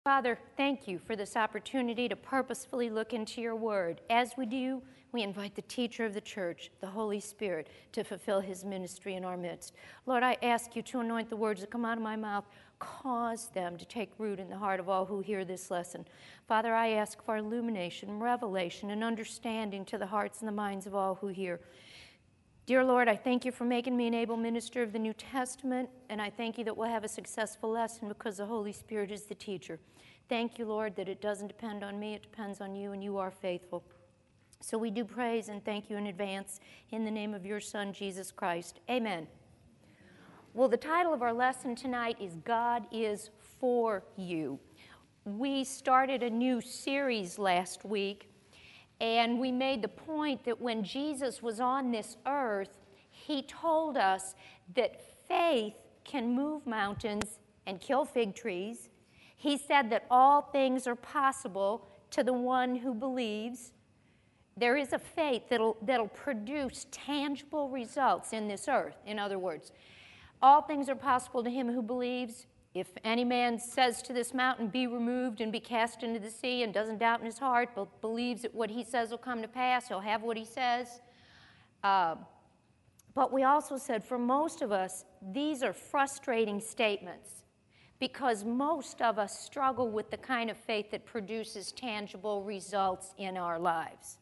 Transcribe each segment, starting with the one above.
Father, thank you for this opportunity to purposefully look into your word. As we do, we invite the teacher of the church, the Holy Spirit, to fulfill his ministry in our midst. Lord, I ask you to anoint the words that come out of my mouth. Cause them to take root in the heart of all who hear this lesson. Father, I ask for illumination, revelation, and understanding to the hearts and the minds of all who hear. Dear Lord, I thank you for making me an able minister of the New Testament, and I thank you that we'll have a successful lesson because the Holy Spirit is the teacher. Thank you, Lord, that it doesn't depend on me, it depends on you, and you are faithful. So we do praise and thank you in advance in the name of your Son, Jesus Christ. Amen. Well, the title of our lesson tonight is God is for you. We started a new series last week, and we made the point that when Jesus was on this earth, he told us that faith can move mountains and kill fig trees. He said that all things are possible to the one who believes. There is a faith that'll produce tangible results in this earth. In other words, all things are possible to him who believes. If any man says to this mountain, be removed and be cast into the sea, and doesn't doubt in his heart, but believes that what he says will come to pass, he'll have what he says. But we also said for most of us, these are frustrating statements because most of us struggle with the kind of faith that produces tangible results in our lives.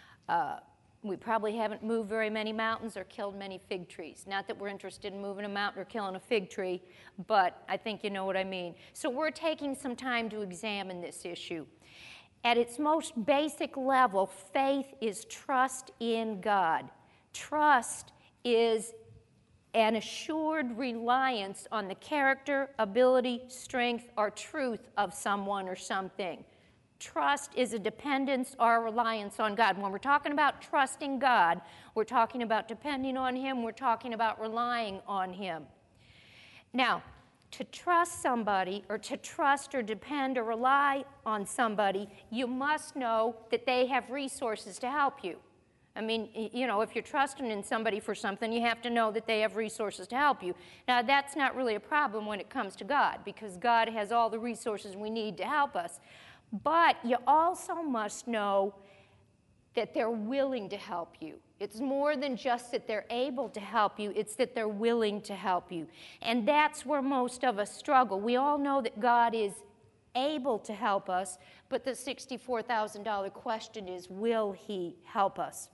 We probably haven't moved very many mountains or killed many fig trees. Not that we're interested in moving a mountain or killing a fig tree, but I think you know what I mean. So we're taking some time to examine this issue. At its most basic level, faith is trust in God. Trust is an assured reliance on the character, ability, strength, or truth of someone or something. Trust is a dependence or a reliance on God. When we're talking about trusting God, we're talking about depending on him, we're talking about relying on him. Now, to trust somebody or to trust or depend or rely on somebody, you must know that they have resources to help you. I mean, you know, if you're trusting in somebody for something, you have to know that they have resources to help you. Now, that's not really a problem when it comes to God, because God has all the resources we need to help us. But you also must know that they're willing to help you. It's more than just that they're able to help you, it's that they're willing to help you. And that's where most of us struggle. We all know that God is able to help us, but the $64,000 question is, will he help us?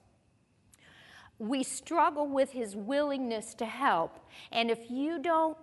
We struggle with his willingness to help. And if you're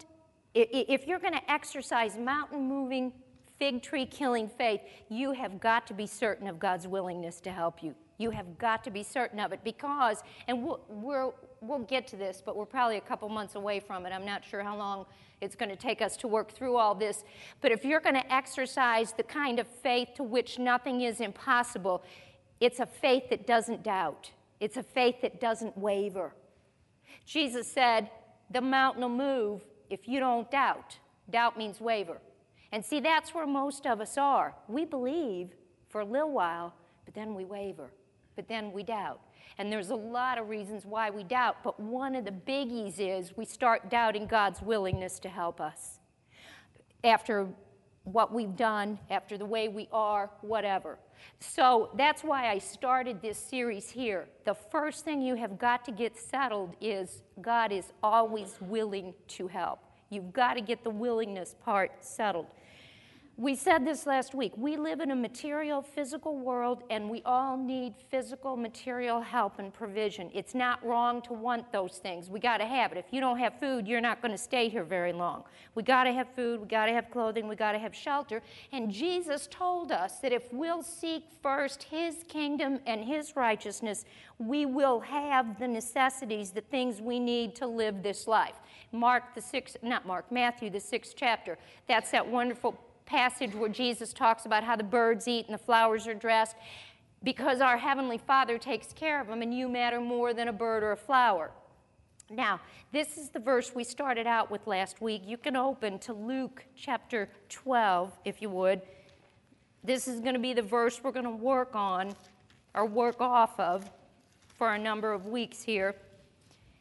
going to exercise mountain-moving, fig tree killing faith, you have got to be certain of God's willingness to help you. You have got to be certain of it because, and we'll get to this, but we're probably a couple months away from it. I'm not sure how long it's going to take us to work through all this. But if you're going to exercise the kind of faith to which nothing is impossible, it's a faith that doesn't doubt. It's a faith that doesn't waver. Jesus said, the mountain will move if you don't doubt. Doubt means waver. And see, that's where most of us are. We believe for a little while, but then we waver, but then we doubt. And there's a lot of reasons why we doubt, but one of the biggies is we start doubting God's willingness to help us. After what we've done, after the way we are, whatever. So that's why I started this series here. The first thing you have got to get settled is God is always willing to help. You've got to get the willingness part settled. We said this last week. We live in a material, physical world, and we all need physical, material help and provision. It's not wrong to want those things. We got to have it. If you don't have food, you're not going to stay here very long. We got to have food. We got to have clothing. We got to have shelter. And Jesus told us that if we'll seek first his kingdom and his righteousness, we will have the necessities, the things we need to live this life. Matthew, the 6th chapter. That's that wonderful passage where Jesus talks about how the birds eat and the flowers are dressed because our Heavenly Father takes care of them, and you matter more than a bird or a flower. Now, this is the verse we started out with last week. You can open to Luke chapter 12, if you would. This is going to be the verse we're going to work on or work off of for a number of weeks here.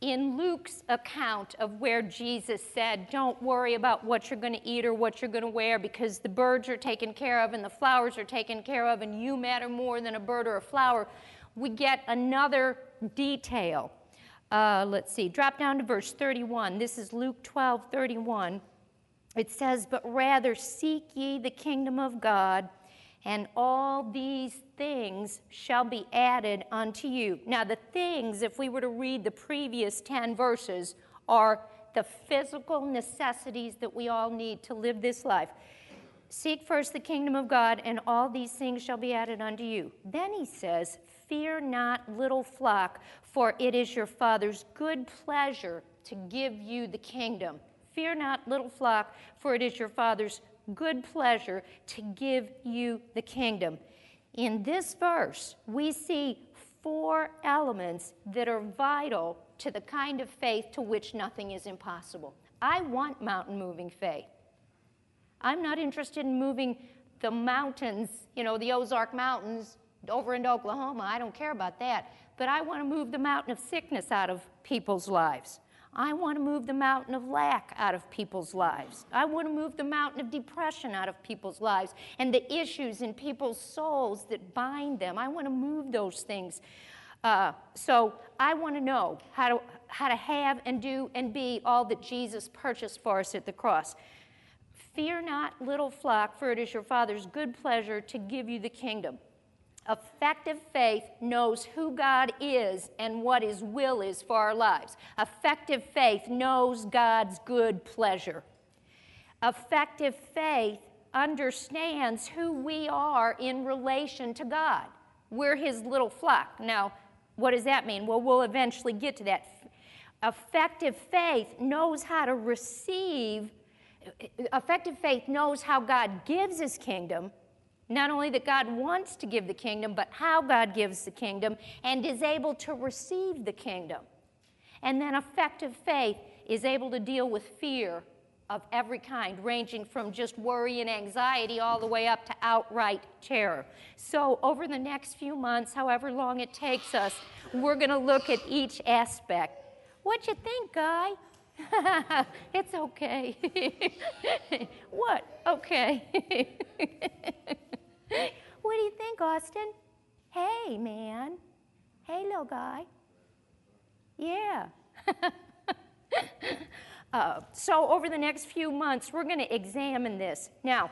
in Luke's account of where Jesus said, don't worry about what you're going to eat or what you're going to wear, because the birds are taken care of and the flowers are taken care of and you matter more than a bird or a flower, we get another detail. Let's see, drop down to verse 31. This is Luke 12:31. It says, but rather seek ye the kingdom of God, and all these things shall be added unto you. Now, the things, if we were to read the previous 10 verses, are the physical necessities that we all need to live this life. Seek first the kingdom of God, and all these things shall be added unto you. Then he says, fear not, little flock, for it is your Father's good pleasure to give you the kingdom. Fear not, little flock, for it is your Father's good pleasure to give you the kingdom. In this verse, we see 4 elements that are vital to the kind of faith to which nothing is impossible. I want mountain-moving faith. I'm not interested in moving the mountains, the Ozark Mountains over into Oklahoma. I don't care about that. But I want to move the mountain of sickness out of people's lives. I want to move the mountain of lack out of people's lives. I want to move the mountain of depression out of people's lives and the issues in people's souls that bind them. I want to move those things. So I want to know how to have and do and be all that Jesus purchased for us at the cross. Fear not, little flock, for it is your Father's good pleasure to give you the kingdom. Effective faith knows who God is and what His will is for our lives. Effective faith knows God's good pleasure. Effective faith understands who we are in relation to God. We're His little flock. Now, what does that mean? Well, we'll eventually get to that. Effective faith knows how to receive. Effective faith knows how God gives His kingdom. Not only that God wants to give the kingdom, but how God gives the kingdom and is able to receive the kingdom. And then effective faith is able to deal with fear of every kind, ranging from just worry and anxiety all the way up to outright terror. So over the next few months, however long it takes us, we're going to look at each aspect. What you think, Guy? It's okay. What? Okay. What do you think, Austin? Hey, man. Hey, little guy. Yeah. So over the next few months, we're going to examine this. Now,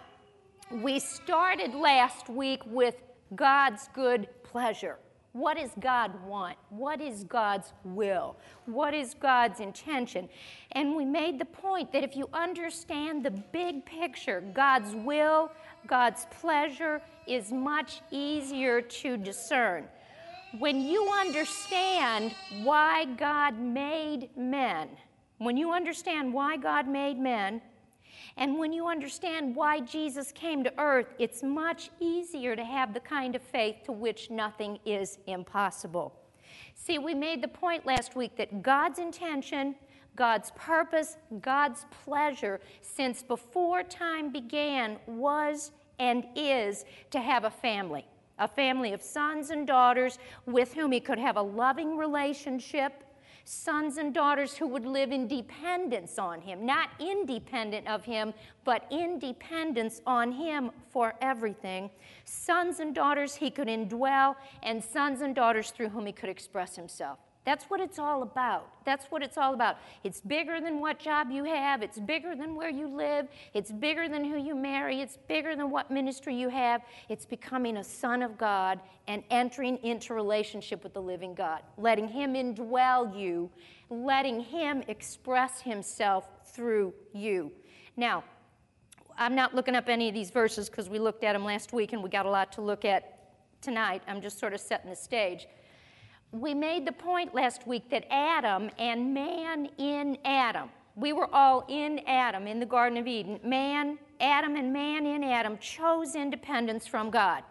we started last week with God's good pleasure. What does God want? What is God's will? What is God's intention? And we made the point that if you understand the big picture, God's will, God's pleasure is much easier to discern. When you understand why God made men, when you understand why God made men, and when you understand why Jesus came to earth, it's much easier to have the kind of faith to which nothing is impossible. See, we made the point last week that God's intention, God's purpose, God's pleasure, since before time began, was and is to have a family of sons and daughters with whom He could have a loving relationship, sons and daughters who would live in dependence on Him, not independent of Him, but in dependence on Him for everything, sons and daughters He could indwell, and sons and daughters through whom He could express Himself. That's what it's all about. That's what it's all about. It's bigger than what job you have. It's bigger than where you live. It's bigger than who you marry. It's bigger than what ministry you have. It's becoming a son of God and entering into relationship with the living God, letting Him indwell you, letting Him express Himself through you. Now, I'm not looking up any of these verses because we looked at them last week and we got a lot to look at tonight. I'm just sort of setting the stage. We made the point last week that Adam and man in Adam, we were all in Adam in the Garden of Eden. Adam and man in Adam chose independence from God.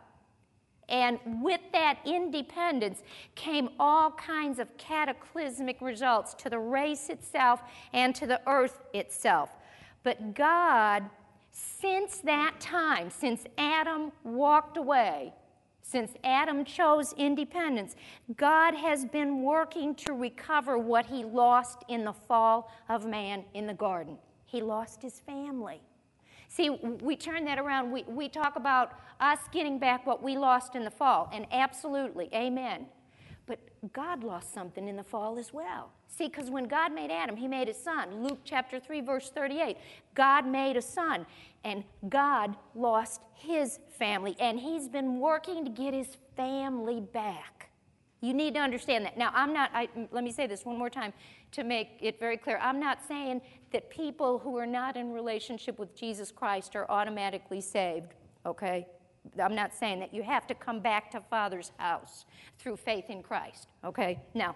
And with that independence came all kinds of cataclysmic results to the race itself and to the earth itself. But God, since that time, since Adam walked away, Since Adam chose independence, God has been working to recover what he lost in the fall of man in the garden. He lost his family. See, we turn that around. We talk about us getting back what we lost in the fall, and absolutely, amen. But God lost something in the fall as well. See, because when God made Adam, he made his son. Luke chapter 3, verse 38. God made a son, and God lost his family, and he's been working to get his family back. You need to understand that. Now, let me say this one more time to make it very clear. I'm not saying that people who are not in relationship with Jesus Christ are automatically saved, okay? I'm not saying that. You have to come back to Father's house through faith in Christ, okay? Now,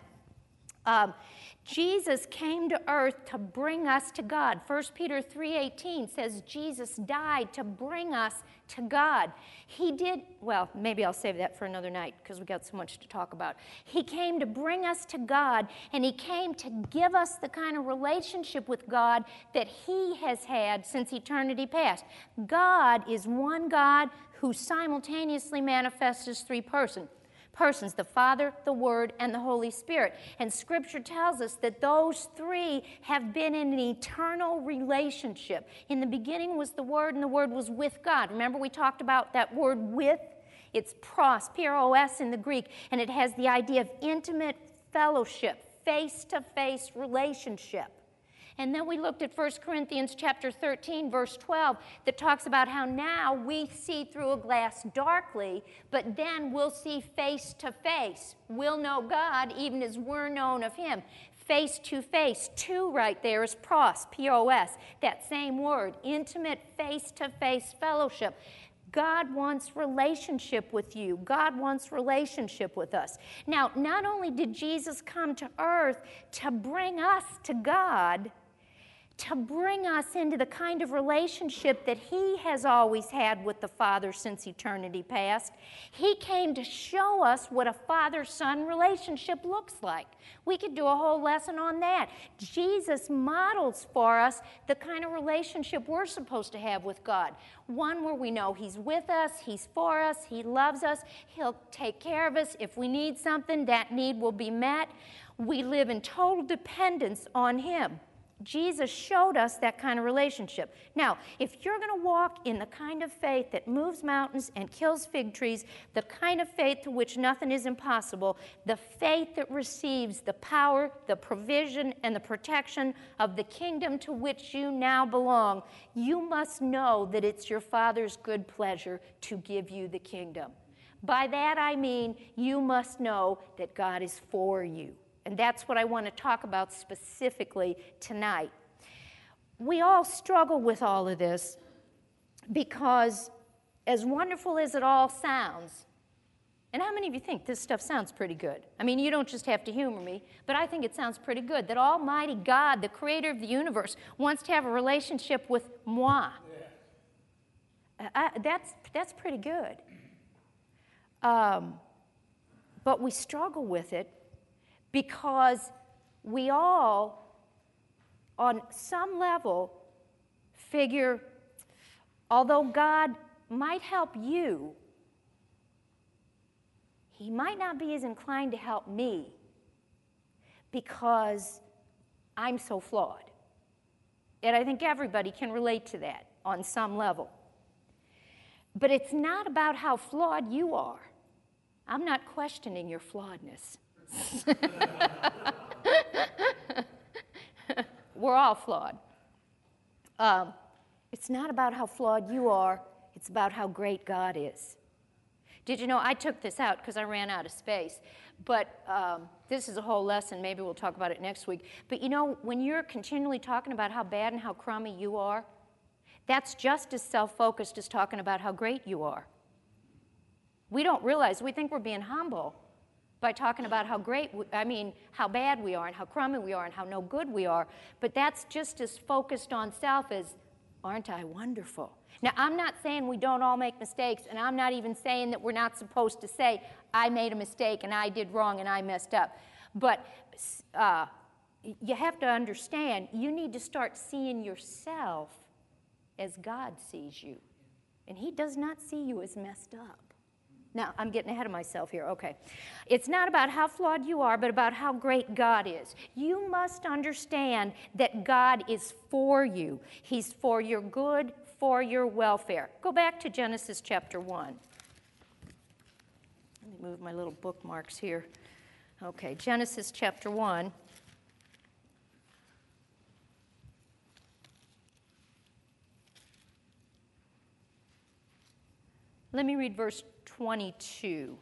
Jesus came to earth to bring us to God. 1 Peter 3:18 says Jesus died to bring us to God. He did, well, maybe I'll save that for another night because we've got so much to talk about. He came to bring us to God, and he came to give us the kind of relationship with God that he has had since eternity past. God is one God who simultaneously manifests as three persons, the Father, the Word, and the Holy Spirit. And Scripture tells us that those three have been in an eternal relationship. In the beginning was the Word, and the Word was with God. Remember we talked about that word with? It's pros, P-R-O-S in the Greek, and it has the idea of intimate fellowship, face-to-face relationship. And then we looked at 1 Corinthians chapter 13, verse 12, that talks about how now we see through a glass darkly, but then we'll see face to face. We'll know God even as we're known of him. Face to face. Two right there is pros, P-O-S, that same word, intimate face-to-face fellowship. God wants relationship with you. God wants relationship with us. Now, not only did Jesus come to earth to bring us to God, to bring us into the kind of relationship that he has always had with the Father since eternity past. He came to show us what a father-son relationship looks like. We could do a whole lesson on that. Jesus models for us the kind of relationship we're supposed to have with God. One where we know he's with us, he's for us, he loves us, he'll take care of us. If we need something, that need will be met. We live in total dependence on him. Jesus showed us that kind of relationship. Now, if you're going to walk in the kind of faith that moves mountains and kills fig trees, the kind of faith to which nothing is impossible, the faith that receives the power, the provision, and the protection of the kingdom to which you now belong, you must know that it's your Father's good pleasure to give you the kingdom. By that I mean you must know that God is for you. And that's what I want to talk about specifically tonight. We all struggle with all of this because, as wonderful as it all sounds, and how many of you think this stuff sounds pretty good? I mean, you don't just have to humor me, but I think it sounds pretty good that Almighty God, the creator of the universe, wants to have a relationship with moi. That's pretty good. But we struggle with it because we all, on some level, figure, although God might help you, he might not be as inclined to help me because I'm so flawed. And I think everybody can relate to that on some level. But it's not about how flawed you are. I'm not questioning your flawedness. We're all flawed. It's not about how flawed you are, it's about how great God is. Did you know, I took this out because I ran out of space, but this is a whole lesson. Maybe we'll talk about it next week. But you know, when you're continually talking about how bad and how crummy you are, that's just as self-focused as talking about how great you are. We don't realize, we think we're being humble by talking about how how bad we are and how crummy we are and how no good we are. But that's just as focused on self as, aren't I wonderful? Now, I'm not saying we don't all make mistakes, and I'm not even saying that we're not supposed to say, I made a mistake and I did wrong and I messed up. But you have to understand, you need to start seeing yourself as God sees you. And he does not see you as messed up. Now, I'm getting ahead of myself here. Okay. It's not about how flawed you are, but about how great God is. You must understand that God is for you. He's for your good, for your welfare. Go back to Genesis chapter 1. Let me move my little bookmarks here. Okay, Genesis chapter 1. Let me read verse 22.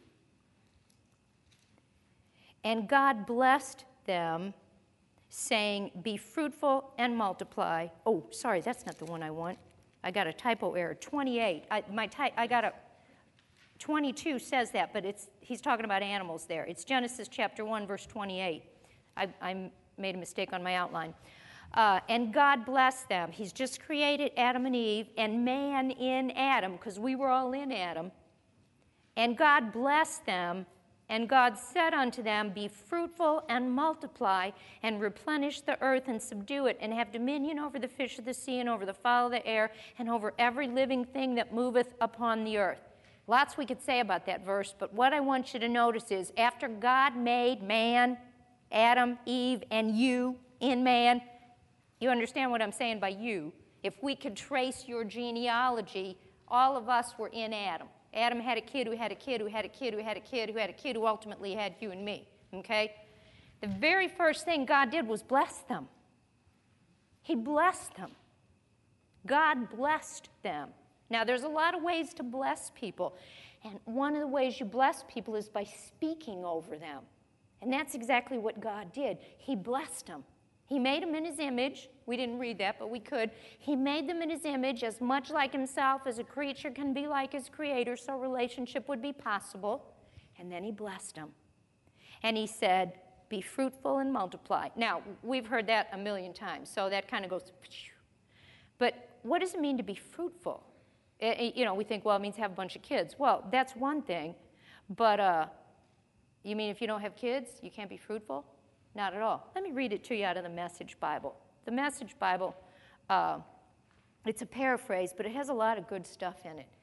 And God blessed them, saying, be fruitful and multiply. Oh, sorry, that's not the one I want. I got a typo error. 28. I got a 22 says that, but he's talking about animals there. It's Genesis chapter 1, verse 28. I made a mistake on my outline. And God blessed them. He's just created Adam and Eve and man in Adam, because we were all in Adam. And God blessed them, and God said unto them, be fruitful and multiply, and replenish the earth and subdue it, and have dominion over the fish of the sea, and over the fowl of the air, and over every living thing that moveth upon the earth. Lots we could say about that verse, but what I want you to notice is, after God made man, Adam, Eve, and you in man, you understand what I'm saying by you? If we could trace your genealogy, all of us were in Adam. Adam had a kid who had a kid who had a kid who had a kid who had a kid who ultimately had you and me, okay? The very first thing God did was bless them. He blessed them. God blessed them. Now, there's a lot of ways to bless people, and one of the ways you bless people is by speaking over them. And that's exactly what God did. He blessed them. He made them in his image. We didn't read that, but we could. He made them in his image, as much like himself as a creature can be like his creator, so relationship would be possible. And then he blessed them. And he said, be fruitful and multiply. Now, we've heard that a million times, so that kind of goes, but what does it mean to be fruitful? We think, well, it means have a bunch of kids. Well, that's one thing, but you mean if you don't have kids, you can't be fruitful? Not at all. Let me read it to you out of the Message Bible. The Message Bible, it's a paraphrase, but it has a lot of good stuff in it.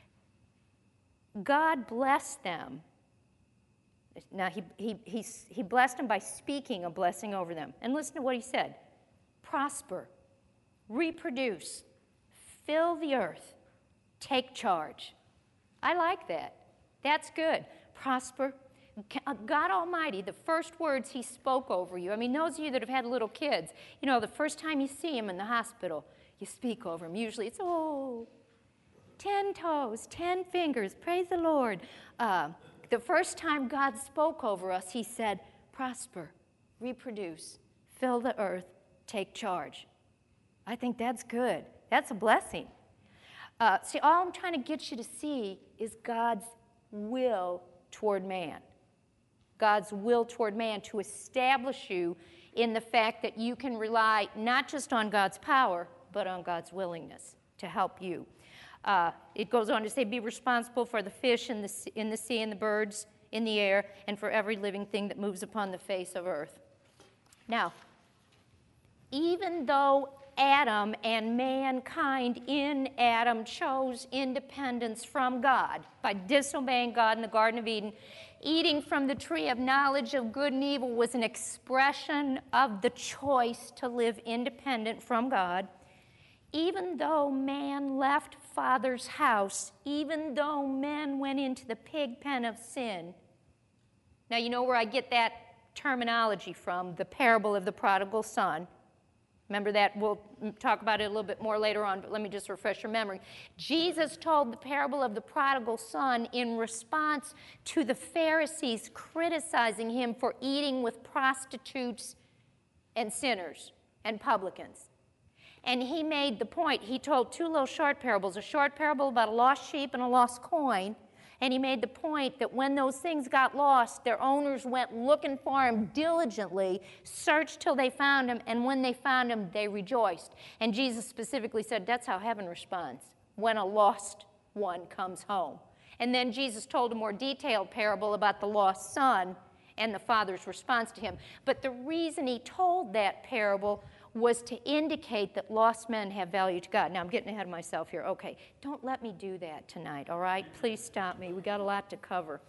God blessed them. Now, he blessed them by speaking a blessing over them. And listen to what he said. Prosper, reproduce, fill the earth, take charge. I like that. That's good. Prosper. God Almighty, the first words he spoke over you, I mean, those of you that have had little kids, the first time you see them in the hospital, you speak over them. Usually it's, 10 toes, 10 fingers, praise the Lord. The first time God spoke over us, he said, prosper, reproduce, fill the earth, take charge. I think that's good. That's a blessing. See, all I'm trying to get you to see is God's will toward man. God's will toward man to establish you in the fact that you can rely not just on God's power, but on God's willingness to help you. It goes on to say, be responsible for the fish in the sea and the birds in the air, and for every living thing that moves upon the face of earth. Now, even though Adam and mankind in Adam chose independence from God by disobeying God in the Garden of Eden, eating from the tree of knowledge of good and evil was an expression of the choice to live independent from God. Even though man left Father's house, even though men went into the pig pen of sin. Now, you know where I get that terminology from, the parable of the prodigal son. Remember that? We'll talk about it a little bit more later on, but let me just refresh your memory. Jesus told the parable of the prodigal son in response to the Pharisees criticizing him for eating with prostitutes and sinners and publicans. And he made the point, he told two little short parables, a short parable about a lost sheep and a lost coin. And he made the point that when those things got lost, their owners went looking for him diligently, searched till they found him, and when they found him, they rejoiced. And Jesus specifically said, that's how heaven responds, when a lost one comes home. And then Jesus told a more detailed parable about the lost son and the father's response to him. But the reason he told that parable was to indicate that lost men have value to God. Now, I'm getting ahead of myself here. Okay, don't let me do that tonight, all right? Please stop me. We got a lot to cover.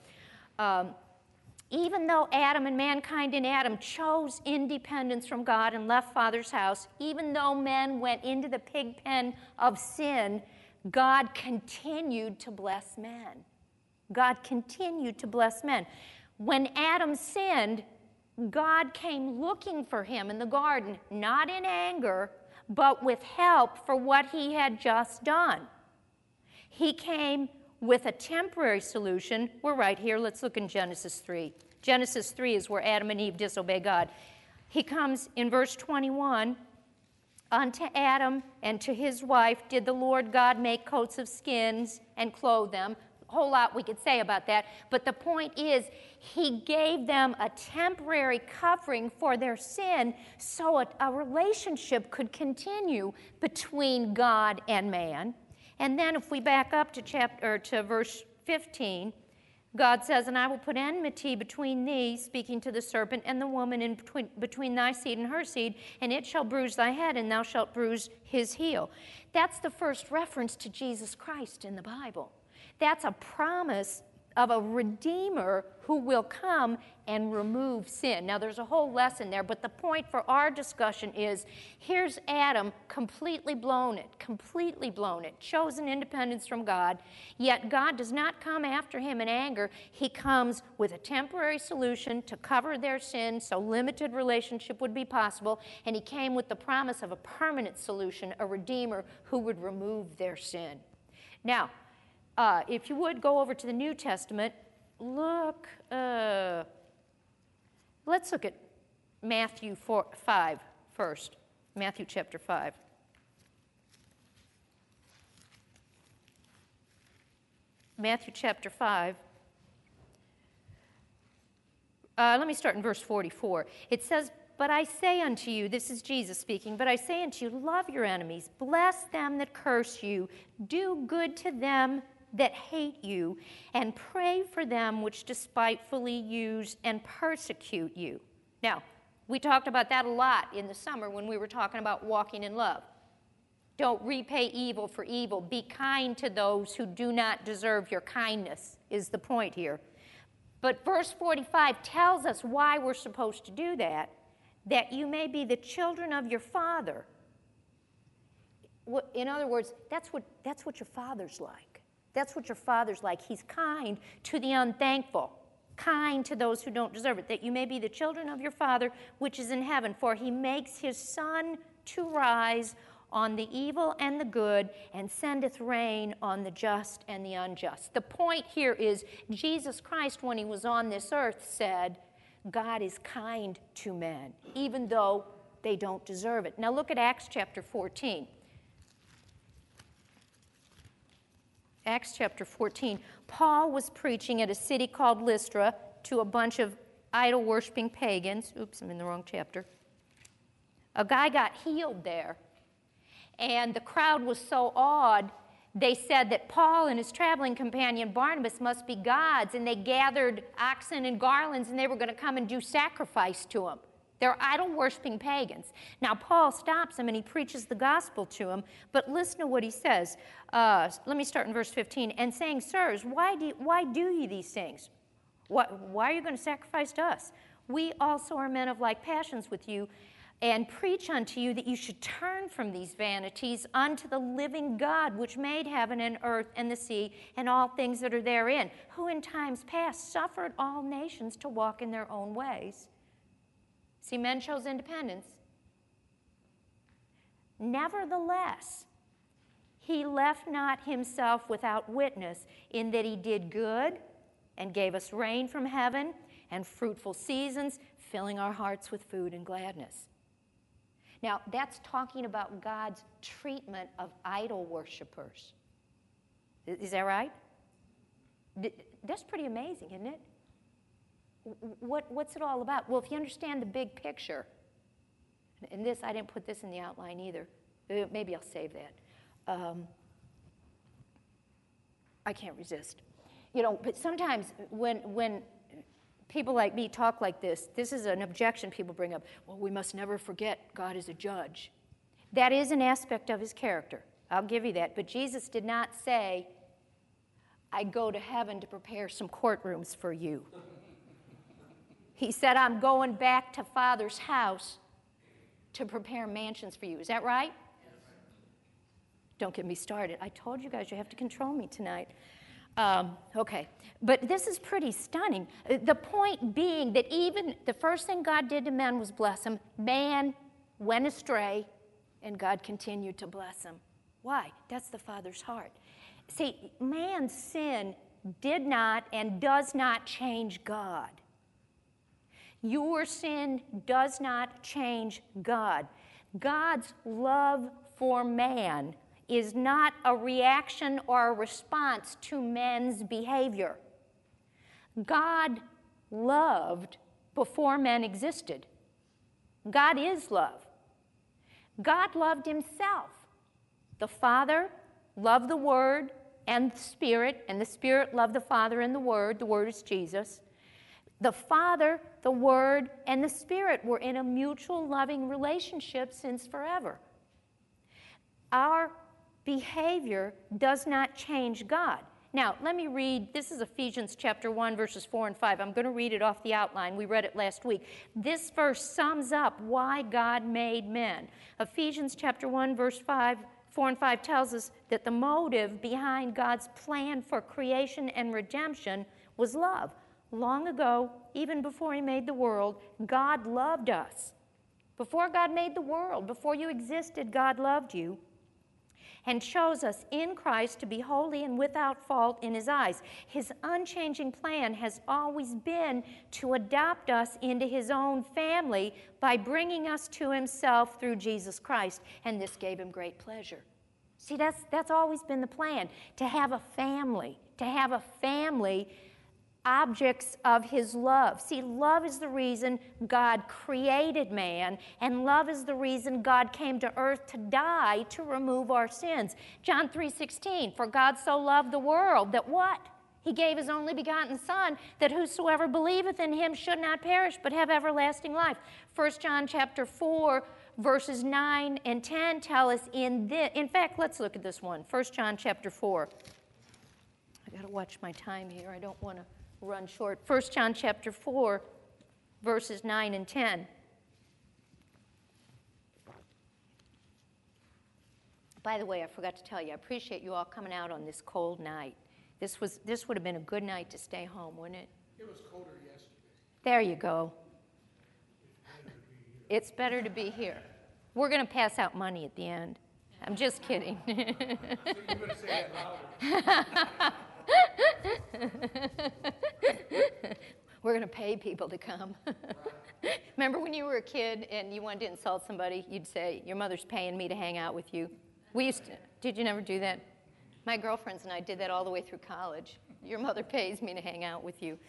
Even though Adam and mankind in Adam chose independence from God and left Father's house, even though men went into the pig pen of sin, God continued to bless men. God continued to bless men. When Adam sinned, God came looking for him in the garden, not in anger, but with help for what he had just done. He came with a temporary solution. We're right here. Let's look in Genesis 3. Genesis 3 is where Adam and Eve disobey God. He comes in verse 21. Unto Adam and to his wife did the Lord God make coats of skins and clothe them. A whole lot we could say about that. But the point is, he gave them a temporary covering for their sin so a relationship could continue between God and man. And then if we back up to verse 15, God says, and I will put enmity between thee, speaking to the serpent, and the woman, in between thy seed and her seed, and it shall bruise thy head, and thou shalt bruise his heel. That's the first reference to Jesus Christ in the Bible. That's a promise of a Redeemer who will come and remove sin. Now, there's a whole lesson there, but the point for our discussion is, here's Adam completely blown it, chosen independence from God, yet God does not come after him in anger. He comes with a temporary solution to cover their sin so limited relationship would be possible, and he came with the promise of a permanent solution, a Redeemer who would remove their sin. Now, if you would go over to the New Testament, let's look at Matthew 5 first. Matthew chapter 5. Matthew chapter 5. Let me start in verse 44. It says, but I say unto you, this is Jesus speaking, but I say unto you, love your enemies, bless them that curse you, do good to them that hate you, and pray for them which despitefully use and persecute you. Now, we talked about that a lot in the summer when we were talking about walking in love. Don't repay evil for evil. Be kind to those who do not deserve your kindness, is the point here. But verse 45 tells us why we're supposed to do that you may be the children of your Father. In other words, that's what your Father's like. That's what your Father's like. He's kind to the unthankful, kind to those who don't deserve it, that you may be the children of your Father which is in heaven. For he makes his sun to rise on the evil and the good, and sendeth rain on the just and the unjust. The point here is Jesus Christ, when he was on this earth, said, God is kind to men, even though they don't deserve it. Now look at Acts chapter 14. Acts chapter 14. Paul was preaching at a city called Lystra to a bunch of idol-worshiping pagans. Oops, I'm in the wrong chapter. A guy got healed there, and the crowd was so awed, they said that Paul and his traveling companion Barnabas must be gods, and they gathered oxen and garlands, and they were going to come and do sacrifice to him. They're idol-worshiping pagans. Now, Paul stops them, and he preaches the gospel to them, but listen to what he says. Let me start in verse 15. And saying, sirs, why do ye these things? Why are you going to sacrifice to us? We also are men of like passions with you, and preach unto you that you should turn from these vanities unto the living God, which made heaven and earth and the sea and all things that are therein, who in times past suffered all nations to walk in their own ways. See, men chose independence. Nevertheless, he left not himself without witness, in that he did good and gave us rain from heaven and fruitful seasons, filling our hearts with food and gladness. Now, that's talking about God's treatment of idol worshipers. Is that right? That's pretty amazing, isn't it? What's it all about? Well, if you understand the big picture, and this, I didn't put this in the outline either. Maybe I'll save that. I can't resist. You know, but sometimes when people like me talk like this. This is an objection people bring up. Well, we must never forget God is a judge. That is an aspect of his character. I'll give you that. But Jesus did not say, I go to heaven to prepare some courtrooms for you. He said, I'm going back to Father's house to prepare mansions for you. Is that right? Yes. Don't get me started. I told you guys you have to control me tonight. Okay. But this is pretty stunning. The point being that even the first thing God did to man was bless him. Man went astray, and God continued to bless him. Why? That's the Father's heart. See, man's sin did not and does not change God. Your sin does not change God. God's love for man is not a reaction or a response to men's behavior. God loved before men existed. God is love. God loved himself. The Father loved the Word and the Spirit loved the Father and the Word. The Word is Jesus. The Father, the Word, and the Spirit were in a mutual loving relationship since forever. Our behavior does not change God. Now, let me read, this is Ephesians chapter 1, verses 4 and 5. I'm going to read it off the outline. We read it last week. This verse sums up why God made men. Ephesians chapter 1, verse 4 and 5 tells us that the motive behind God's plan for creation and redemption was love. Long ago, even before he made the world, God loved us. Before God made the world, before you existed, God loved you and chose us in Christ to be holy and without fault in his eyes. His unchanging plan has always been to adopt us into his own family by bringing us to himself through Jesus Christ, and this gave him great pleasure. See, that's always been the plan, to have a family, objects of his love. See, love is the reason God created man, and love is the reason God came to earth to die to remove our sins. John 3:16, for God so loved the world that what? He gave his only begotten Son, that whosoever believeth in him should not perish, but have everlasting life. 1 John chapter 4, verses 9 and 10 tell us in fact, let's look at this one. 1 John chapter 4. I got to watch my time here. I don't want to run short. 1 John chapter 4, verses 9 and 10. By the way, I forgot to tell you, I appreciate you all coming out on this cold night. This would have been a good night to stay home, wouldn't it? It was colder yesterday. There you go. It's better to be here. We're going to pass out money at the end. I'm just kidding. So you're going to say that louder. We're going to pay people to come. Remember when you were a kid and you wanted to insult somebody, you'd say, your mother's paying me to hang out with you. We used to. Did you never do that? My girlfriends and I did that all the way through college. Your mother pays me to hang out with you.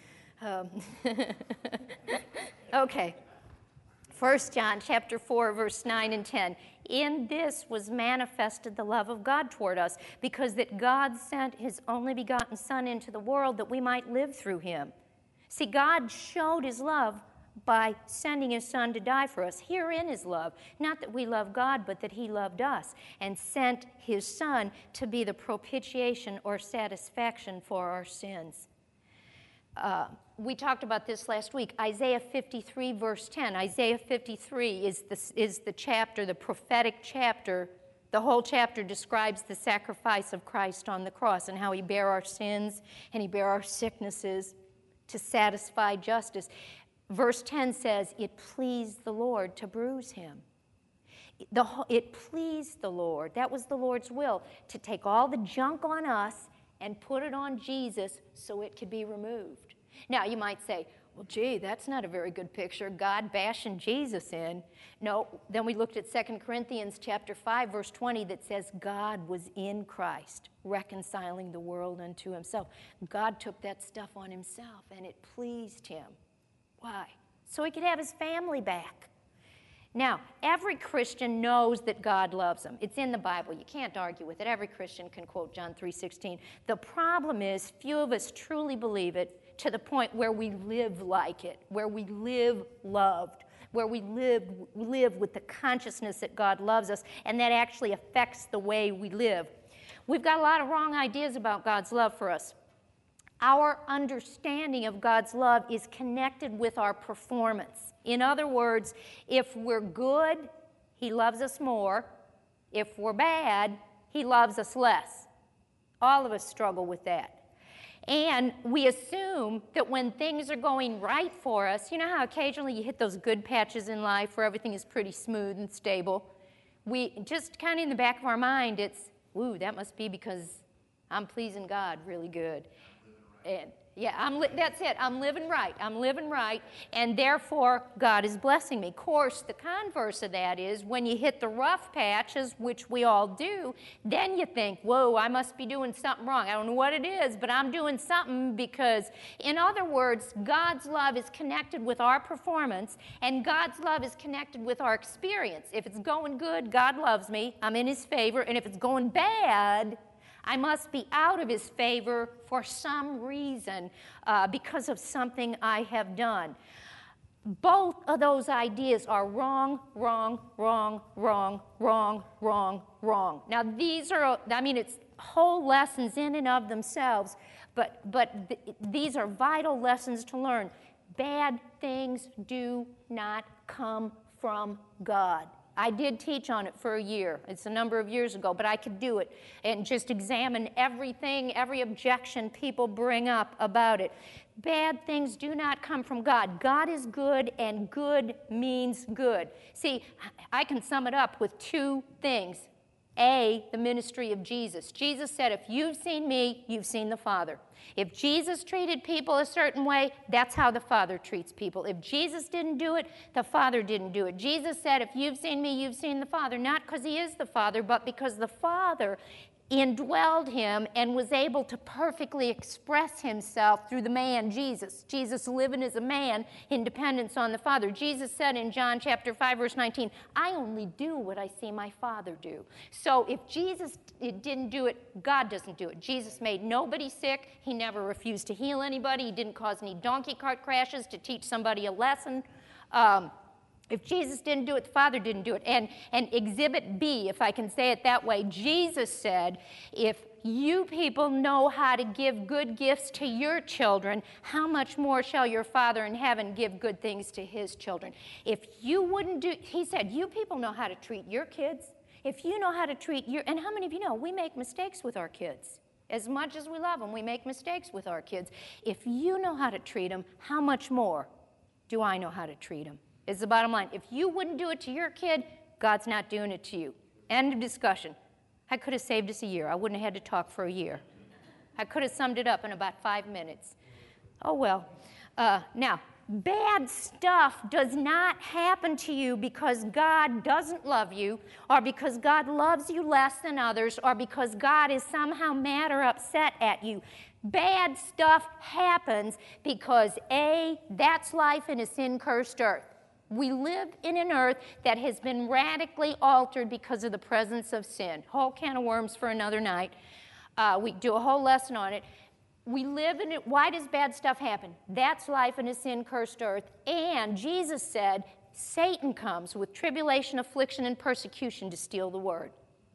Okay. 1 John chapter 4, verse 9 and 10. In this was manifested the love of God toward us, because that God sent his only begotten Son into the world that we might live through him. See, God showed his love by sending his Son to die for us. Herein is love, not that we love God, but that he loved us and sent his Son to be the propitiation or satisfaction for our sins. We talked about this last week. Isaiah 53, verse 10. Isaiah 53 is the chapter, the prophetic chapter. The whole chapter describes the sacrifice of Christ on the cross and how he bare our sins and he bare our sicknesses to satisfy justice. Verse 10 says, it pleased the Lord to bruise him. It pleased the Lord. That was the Lord's will, to take all the junk on us and put it on Jesus so it could be removed. Now, you might say, well, gee, that's not a very good picture, God bashing Jesus in. No, then we looked at 2 Corinthians chapter 5, verse 20, that says God was in Christ, reconciling the world unto himself. God took that stuff on himself, and it pleased him. Why? So he could have his family back. Now, every Christian knows that God loves them. It's in the Bible. You can't argue with it. Every Christian can quote John 3:16. The problem is few of us truly believe it to the point where we live like it, where we live loved, where we live with the consciousness that God loves us, and that actually affects the way we live. We've got a lot of wrong ideas about God's love for us. Our understanding of God's love is connected with our performance. In other words, if we're good, He loves us more. If we're bad, He loves us less. All of us struggle with that. And we assume that when things are going right for us, you know how occasionally you hit those good patches in life where everything is pretty smooth and stable? We just kind of in the back of our mind, it's, ooh, that must be because I'm pleasing God really good. And yeah, that's it. I'm living right. I'm living right, and therefore God is blessing me. Of course, the converse of that is when you hit the rough patches, which we all do, then you think, whoa, I must be doing something wrong. I don't know what it is, but I'm doing something because, in other words, God's love is connected with our performance, and God's love is connected with our experience. If it's going good, God loves me. I'm in His favor, and if it's going bad, I must be out of His favor for some reason because of something I have done. Both of those ideas are wrong, wrong, wrong, wrong, wrong, wrong, wrong. Now, these are, it's whole lessons in and of themselves, but these are vital lessons to learn. Bad things do not come from God. I did teach on it for a year. It's a number of years ago, but I could do it and just examine everything, every objection people bring up about it. Bad things do not come from God. God is good, and good means good. See, I can sum it up with two things. A, the ministry of Jesus. Jesus said, if you've seen me, you've seen the Father. If Jesus treated people a certain way, that's how the Father treats people. If Jesus didn't do it, the Father didn't do it. Jesus said, if you've seen me, you've seen the Father. Not because He is the Father, but because the Father indwelled Him and was able to perfectly express Himself through the man Jesus. Jesus living as a man in dependence on the Father. Jesus said in John chapter 5, verse 19, I only do what I see my Father do. So if Jesus didn't do it, God doesn't do it. Jesus made nobody sick. He never refused to heal anybody. He didn't cause any donkey cart crashes to teach somebody a lesson. If Jesus didn't do it, the Father didn't do it. And exhibit B, if I can say it that way, Jesus said, if you people know how to give good gifts to your children, how much more shall your Father in heaven give good things to His children? If you wouldn't do, He said, you people know how to treat your kids. If you know how to treat your, and how many of you know, we make mistakes with our kids. As much as we love them, we make mistakes with our kids. If you know how to treat them, how much more do I know how to treat them? Is the bottom line. If you wouldn't do it to your kid, God's not doing it to you. End of discussion. I could have saved us a year. I wouldn't have had to talk for a year. I could have summed it up in about 5 minutes. Oh, well. Now, bad stuff does not happen to you because God doesn't love you, or because God loves you less than others, or because God is somehow mad or upset at you. Bad stuff happens because, A, that's life in a sin-cursed earth. We live in an earth that has been radically altered because of the presence of sin. Whole can of worms for another night. We do a whole lesson on it. We live in it. Why does bad stuff happen? That's life in a sin-cursed earth. And Jesus said, Satan comes with tribulation, affliction, and persecution to steal the word.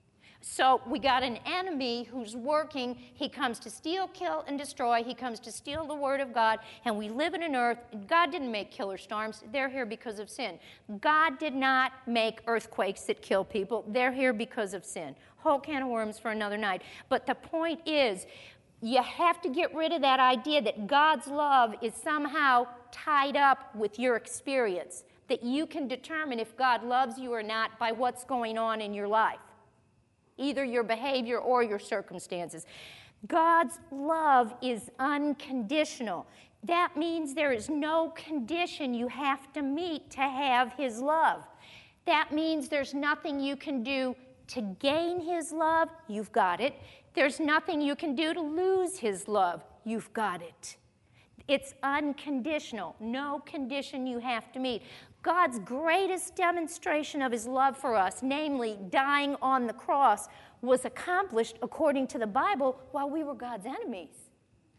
So we got an enemy who's working. He comes to steal, kill, and destroy. He comes to steal the word of God. And we live in an earth. God didn't make killer storms. They're here because of sin. God did not make earthquakes that kill people. They're here because of sin. Whole can of worms for another night. But the point is, you have to get rid of that idea that God's love is somehow tied up with your experience, that you can determine if God loves you or not by what's going on in your life, either your behavior or your circumstances. God's love is unconditional. That means there is no condition you have to meet to have His love. That means there's nothing you can do to gain His love. You've got it. There's nothing you can do to lose His love. You've got it. It's unconditional. No condition you have to meet. God's greatest demonstration of His love for us, namely dying on the cross, was accomplished, according to the Bible, while we were God's enemies.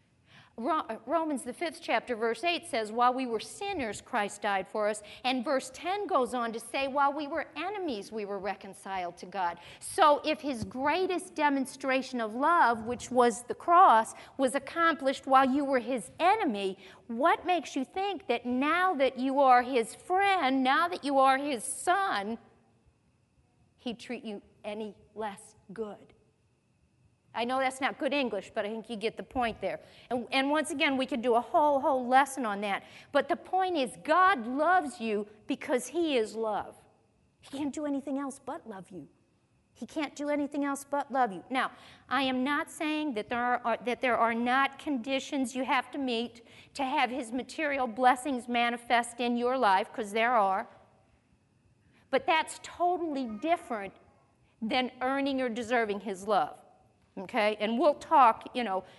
Romans, the 5th chapter, verse 8 says, while we were sinners, Christ died for us. And verse 10 goes on to say, while we were enemies, we were reconciled to God. So if his greatest demonstration of love, which was the cross, was accomplished while you were his enemy, what makes you think that now that you are his friend, now that you are his son, he'd treat you any less good? I know that's not good English, but I think you get the point there. And once again, we could do a whole lesson on that. But the point is, God loves you because he is love. He can't do anything else but love you. He can't do anything else but love you. Now, I am not saying that there are not conditions you have to meet to have his material blessings manifest in your life, because there are. But that's totally different than earning or deserving his love. Okay, and we'll talk,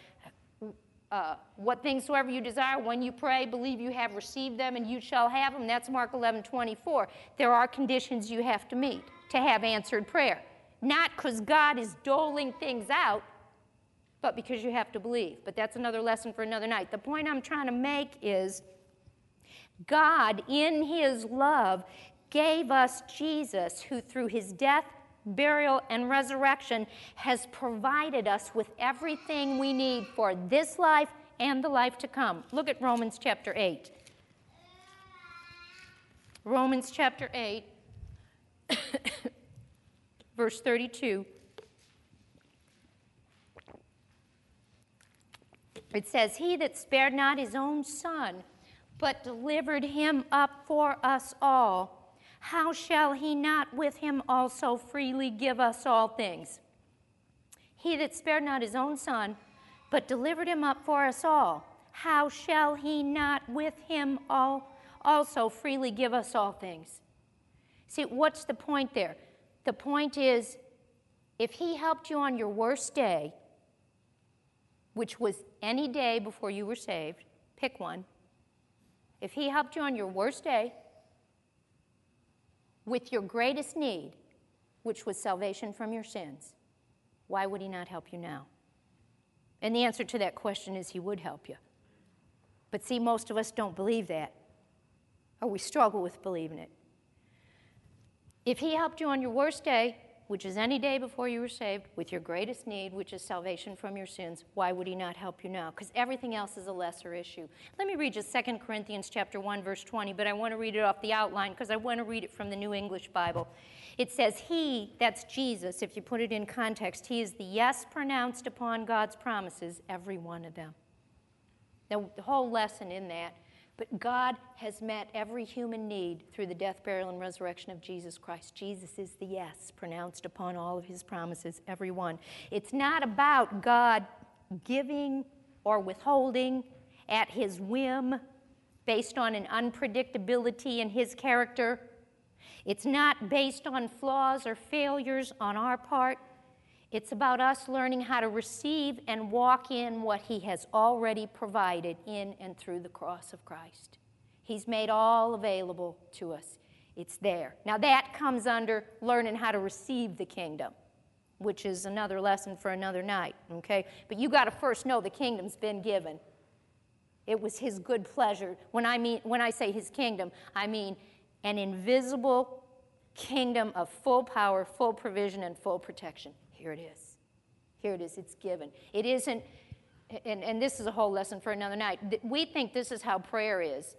what things soever you desire, when you pray, believe you have received them and you shall have them. That's Mark 11:24. There are conditions you have to meet to have answered prayer. Not because God is doling things out, but because you have to believe. But that's another lesson for another night. The point I'm trying to make is God, in his love, gave us Jesus, who through his death, burial, and resurrection has provided us with everything we need for this life and the life to come. Look at Romans chapter 8. Romans chapter 8, verse 32. It says, he that spared not his own son, but delivered him up for us all, how shall he not with him also freely give us all things? He that spared not his own son, but delivered him up for us all, how shall he not with him also freely give us all things? See, what's the point there? The point is, if he helped you on your worst day, which was any day before you were saved, pick one. If he helped you on your worst day, with your greatest need, which was salvation from your sins, why would he not help you now? And the answer to that question is he would help you. But see, most of us don't believe that, or we struggle with believing it. If he helped you on your worst day, which is any day before you were saved, with your greatest need, which is salvation from your sins, why would he not help you now? Because everything else is a lesser issue. Let me read just 2 Corinthians chapter 1, verse 20, but I want to read it off the outline because I want to read it from the New English Bible. It says, he, that's Jesus, if you put it in context, he is the yes pronounced upon God's promises, every one of them. Now, the whole lesson in that, but God has met every human need through the death, burial, and resurrection of Jesus Christ. Jesus is the yes pronounced upon all of his promises, every one. It's not about God giving or withholding at his whim based on an unpredictability in his character. It's not based on flaws or failures on our part. It's about us learning how to receive and walk in what he has already provided in and through the cross of Christ. He's made all available to us. It's there. Now that comes under learning how to receive the kingdom, which is another lesson for another night, okay? But you got to first know the kingdom's been given. It was his good pleasure. When I say his kingdom, I mean an invisible kingdom of full power, full provision, and full protection. Here it is. Here it is. It's given. It isn't, and this is a whole lesson for another night. We think this is how prayer is.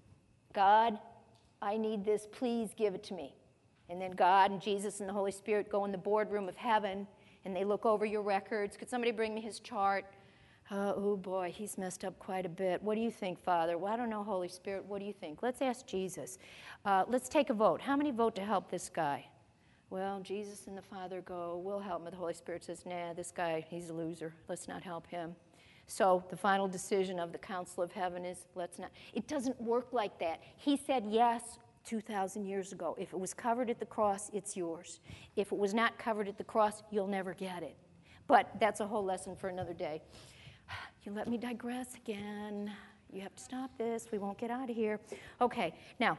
God, I need this. Please give it to me. And then God and Jesus and the Holy Spirit go in the boardroom of heaven, and they look over your records. Could somebody bring me his chart? Oh, boy, he's messed up quite a bit. What do you think, Father? Well, I don't know, Holy Spirit. What do you think? Let's ask Jesus. Let's take a vote. How many vote to help this guy? Well, Jesus and the Father go, we'll help him. But the Holy Spirit says, nah, this guy, he's a loser. Let's not help him. So the final decision of the Council of Heaven is, let's not. It doesn't work like that. He said yes 2,000 years ago. If it was covered at the cross, it's yours. If it was not covered at the cross, you'll never get it. But that's a whole lesson for another day. You let me digress again. You have to stop this. We won't get out of here. Okay, now,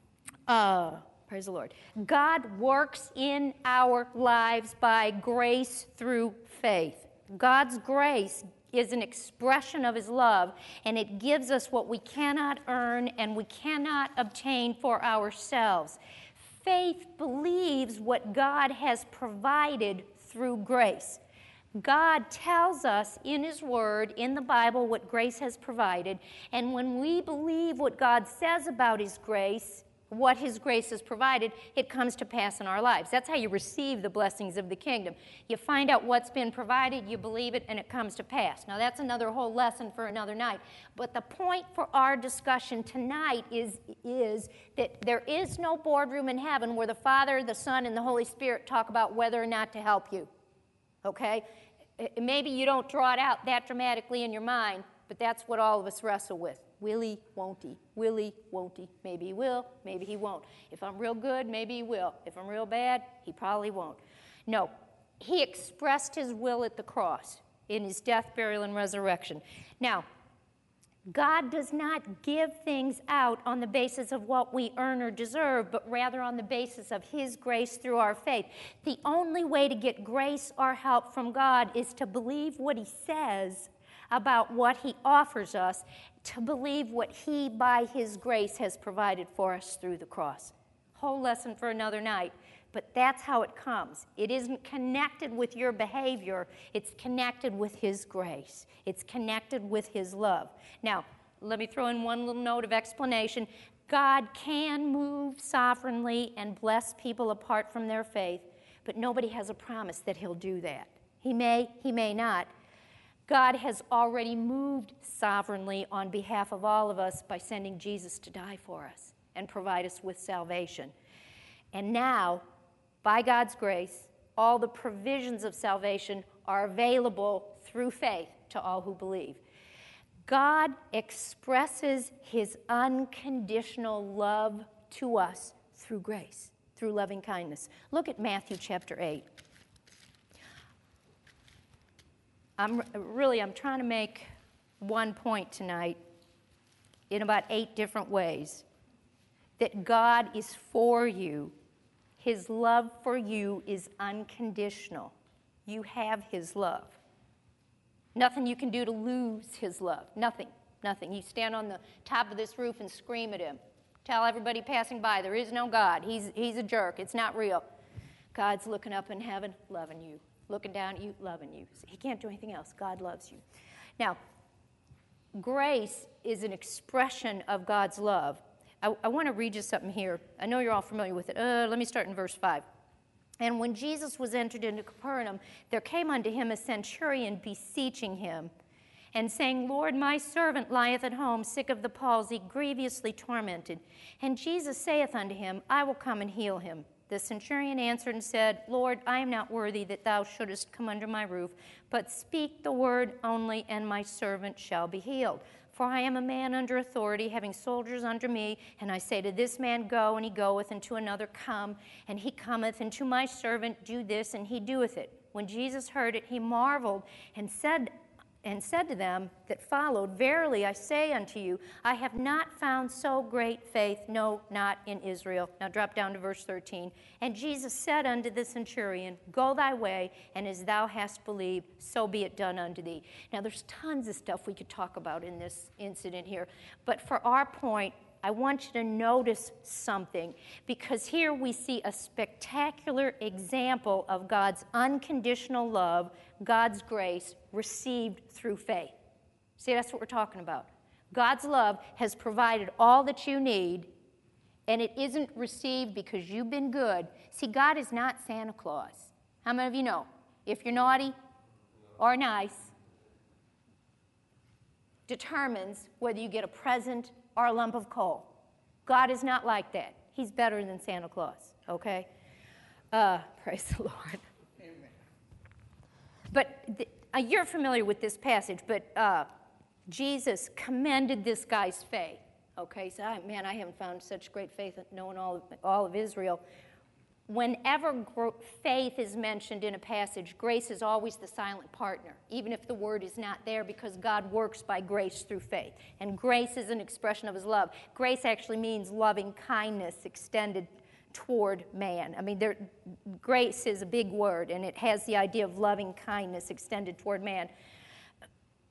praise the Lord. God works in our lives by grace through faith. God's grace is an expression of his love, and it gives us what we cannot earn and we cannot obtain for ourselves. Faith believes what God has provided through grace. God tells us in his word, in the Bible, what grace has provided, and when we believe what God says about his grace, what his grace has provided, it comes to pass in our lives. That's how you receive the blessings of the kingdom. You find out what's been provided, you believe it, and it comes to pass. Now, that's another whole lesson for another night. But the point for our discussion tonight is that there is no boardroom in heaven where the Father, the Son, and the Holy Spirit talk about whether or not to help you. Okay? Maybe you don't draw it out that dramatically in your mind, but that's what all of us wrestle with. Will he, won't he? Will he, won't he? Maybe he will, maybe he won't. If I'm real good, maybe he will. If I'm real bad, he probably won't. No, he expressed his will at the cross in his death, burial, and resurrection. Now, God does not give things out on the basis of what we earn or deserve, but rather on the basis of his grace through our faith. The only way to get grace or help from God is to believe what he says about what he offers us, to believe what he, by his grace, has provided for us through the cross. Whole lesson for another night, but that's how it comes. It isn't connected with your behavior. It's connected with his grace. It's connected with his love. Now, let me throw in one little note of explanation. God can move sovereignly and bless people apart from their faith, but nobody has a promise that he'll do that. He may not. God has already moved sovereignly on behalf of all of us by sending Jesus to die for us and provide us with salvation. And now, by God's grace, all the provisions of salvation are available through faith to all who believe. God expresses his unconditional love to us through grace, through loving kindness. Look at Matthew chapter 8. I'm trying to make one point tonight in about 8 different ways. That God is for you. His love for you is unconditional. You have his love. Nothing you can do to lose his love. Nothing. You stand on the top of this roof and scream at him. Tell everybody passing by, there is no God. He's a jerk. It's not real. God's looking up in heaven, loving you. Looking down at you, loving you. He can't do anything else. God loves you. Now, grace is an expression of God's love. I want to read you something here. I know you're all familiar with it. Let me start in verse 5. And when Jesus was entered into Capernaum, there came unto him a centurion beseeching him, and saying, Lord, my servant lieth at home, sick of the palsy, grievously tormented. And Jesus saith unto him, I will come and heal him. The centurion answered and said, Lord, I am not worthy that thou shouldest come under my roof, but speak the word only, and my servant shall be healed. For I am a man under authority, having soldiers under me, and I say to this man, go, and he goeth, and to another, come, and he cometh, and to my servant, do this, and he doeth it. When Jesus heard it, he marveled, and said to them that followed, Verily I say unto you, I have not found so great faith, no, not in Israel. Now drop down to verse 13. And Jesus said unto the centurion, Go thy way, and as thou hast believed, so be it done unto thee. Now there's tons of stuff we could talk about in this incident here, but for our point, I want you to notice something, because here we see a spectacular example of God's unconditional love, God's grace, received through faith. See, that's what we're talking about. God's love has provided all that you need, and it isn't received because you've been good. See, God is not Santa Claus. How many of you know? If you're naughty or nice, determines whether you get a present or a lump of coal. God is not like that. He's better than Santa Claus, okay? Praise the Lord. Amen. But you're familiar with this passage, but Jesus commended this guy's faith, okay? So, I haven't found such great faith knowing all of Israel. Whenever faith is mentioned in a passage, grace is always the silent partner, even if the word is not there, because God works by grace through faith. And grace is an expression of his love. Grace actually means loving kindness extended toward man. Grace is a big word, and it has the idea of loving kindness extended toward man.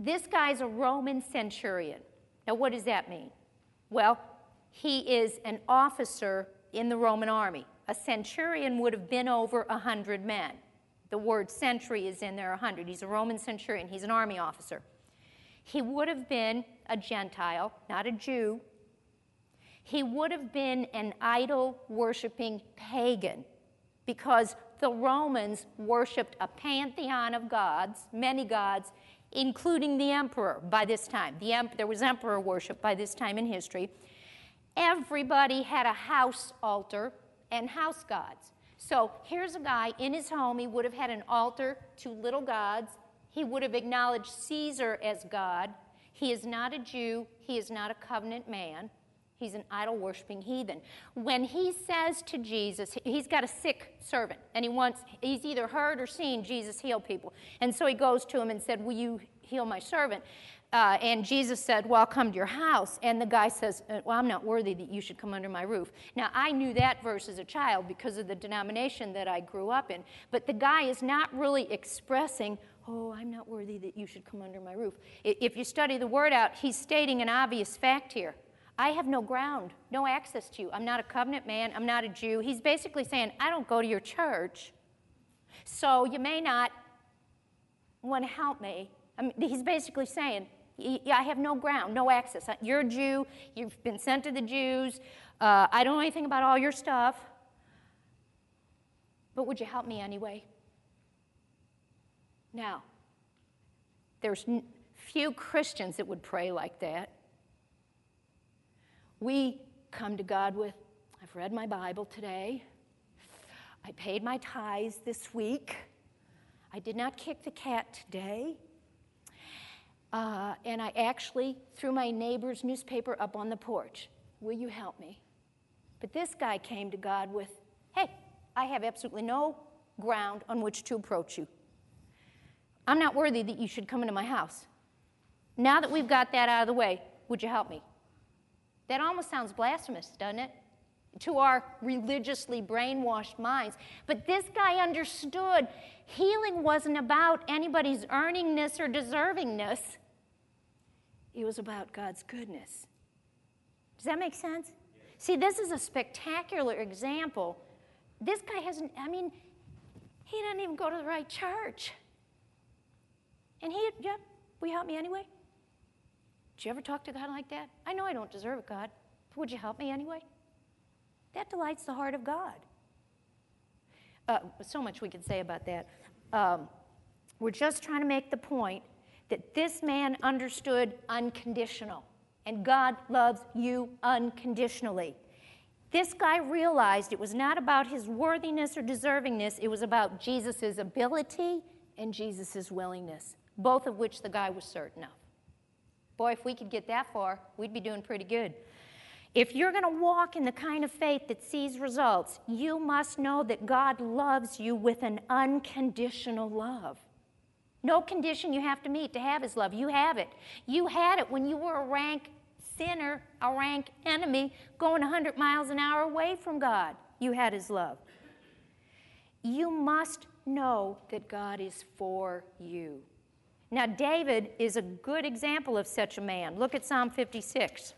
This guy's a Roman centurion. Now, what does that mean? Well, he is an officer in the Roman army. A centurion would have been over 100 men. The word century is in there, 100. He's a Roman centurion. He's an army officer. He would have been a Gentile, not a Jew. He would have been an idol-worshiping pagan, because the Romans worshipped a pantheon of gods, many gods, including the emperor by this time. There was emperor worship by this time in history. Everybody had a house altar and house gods. So here's a guy in his home. He would have had an altar to little gods. He would have acknowledged Caesar as God. He is not a Jew. He is not a covenant man. He's an idol-worshiping heathen. When he says to Jesus, he's got a sick servant, and he's either heard or seen Jesus heal people. And so he goes to him and said, will you heal my servant? And Jesus said, well, I'll come to your house. And the guy says, well, I'm not worthy that you should come under my roof. Now, I knew that verse as a child because of the denomination that I grew up in. But the guy is not really expressing, oh, I'm not worthy that you should come under my roof. If you study the word out, he's stating an obvious fact here. I have no ground, no access to you. I'm not a covenant man. I'm not a Jew. He's basically saying, I don't go to your church, so you may not want to help me. I mean, he's basically saying, I have no ground, no access. You're a Jew. You've been sent to the Jews. I don't know anything about all your stuff, but would you help me anyway? Now, there's few Christians that would pray like that. We come to God with, I've read my Bible today. I paid my tithes this week. I did not kick the cat today. And I actually threw my neighbor's newspaper up on the porch. Will you help me? But this guy came to God with, hey, I have absolutely no ground on which to approach you. I'm not worthy that you should come into my house. Now that we've got that out of the way, would you help me? That almost sounds blasphemous, doesn't it? To our religiously brainwashed minds. But this guy understood healing wasn't about anybody's earningness or deservingness. It was about God's goodness. Does that make sense? Yes. See, this is a spectacular example. This guy he doesn't even go to the right church. And will you help me anyway? Did you ever talk to God like that? I know I don't deserve it, God, but would you help me anyway? That delights the heart of God. So much we could say about that. We're just trying to make the point that this man understood unconditional, and God loves you unconditionally. This guy realized it was not about his worthiness or deservingness, it was about Jesus' ability and Jesus' willingness, both of which the guy was certain of. Boy, if we could get that far, we'd be doing pretty good. If you're going to walk in the kind of faith that sees results, you must know that God loves you with an unconditional love. No condition you have to meet to have his love. You have it. You had it when you were a rank sinner, a rank enemy, going 100 miles an hour away from God. You had his love. You must know that God is for you. Now, David is a good example of such a man. Look at Psalm 56.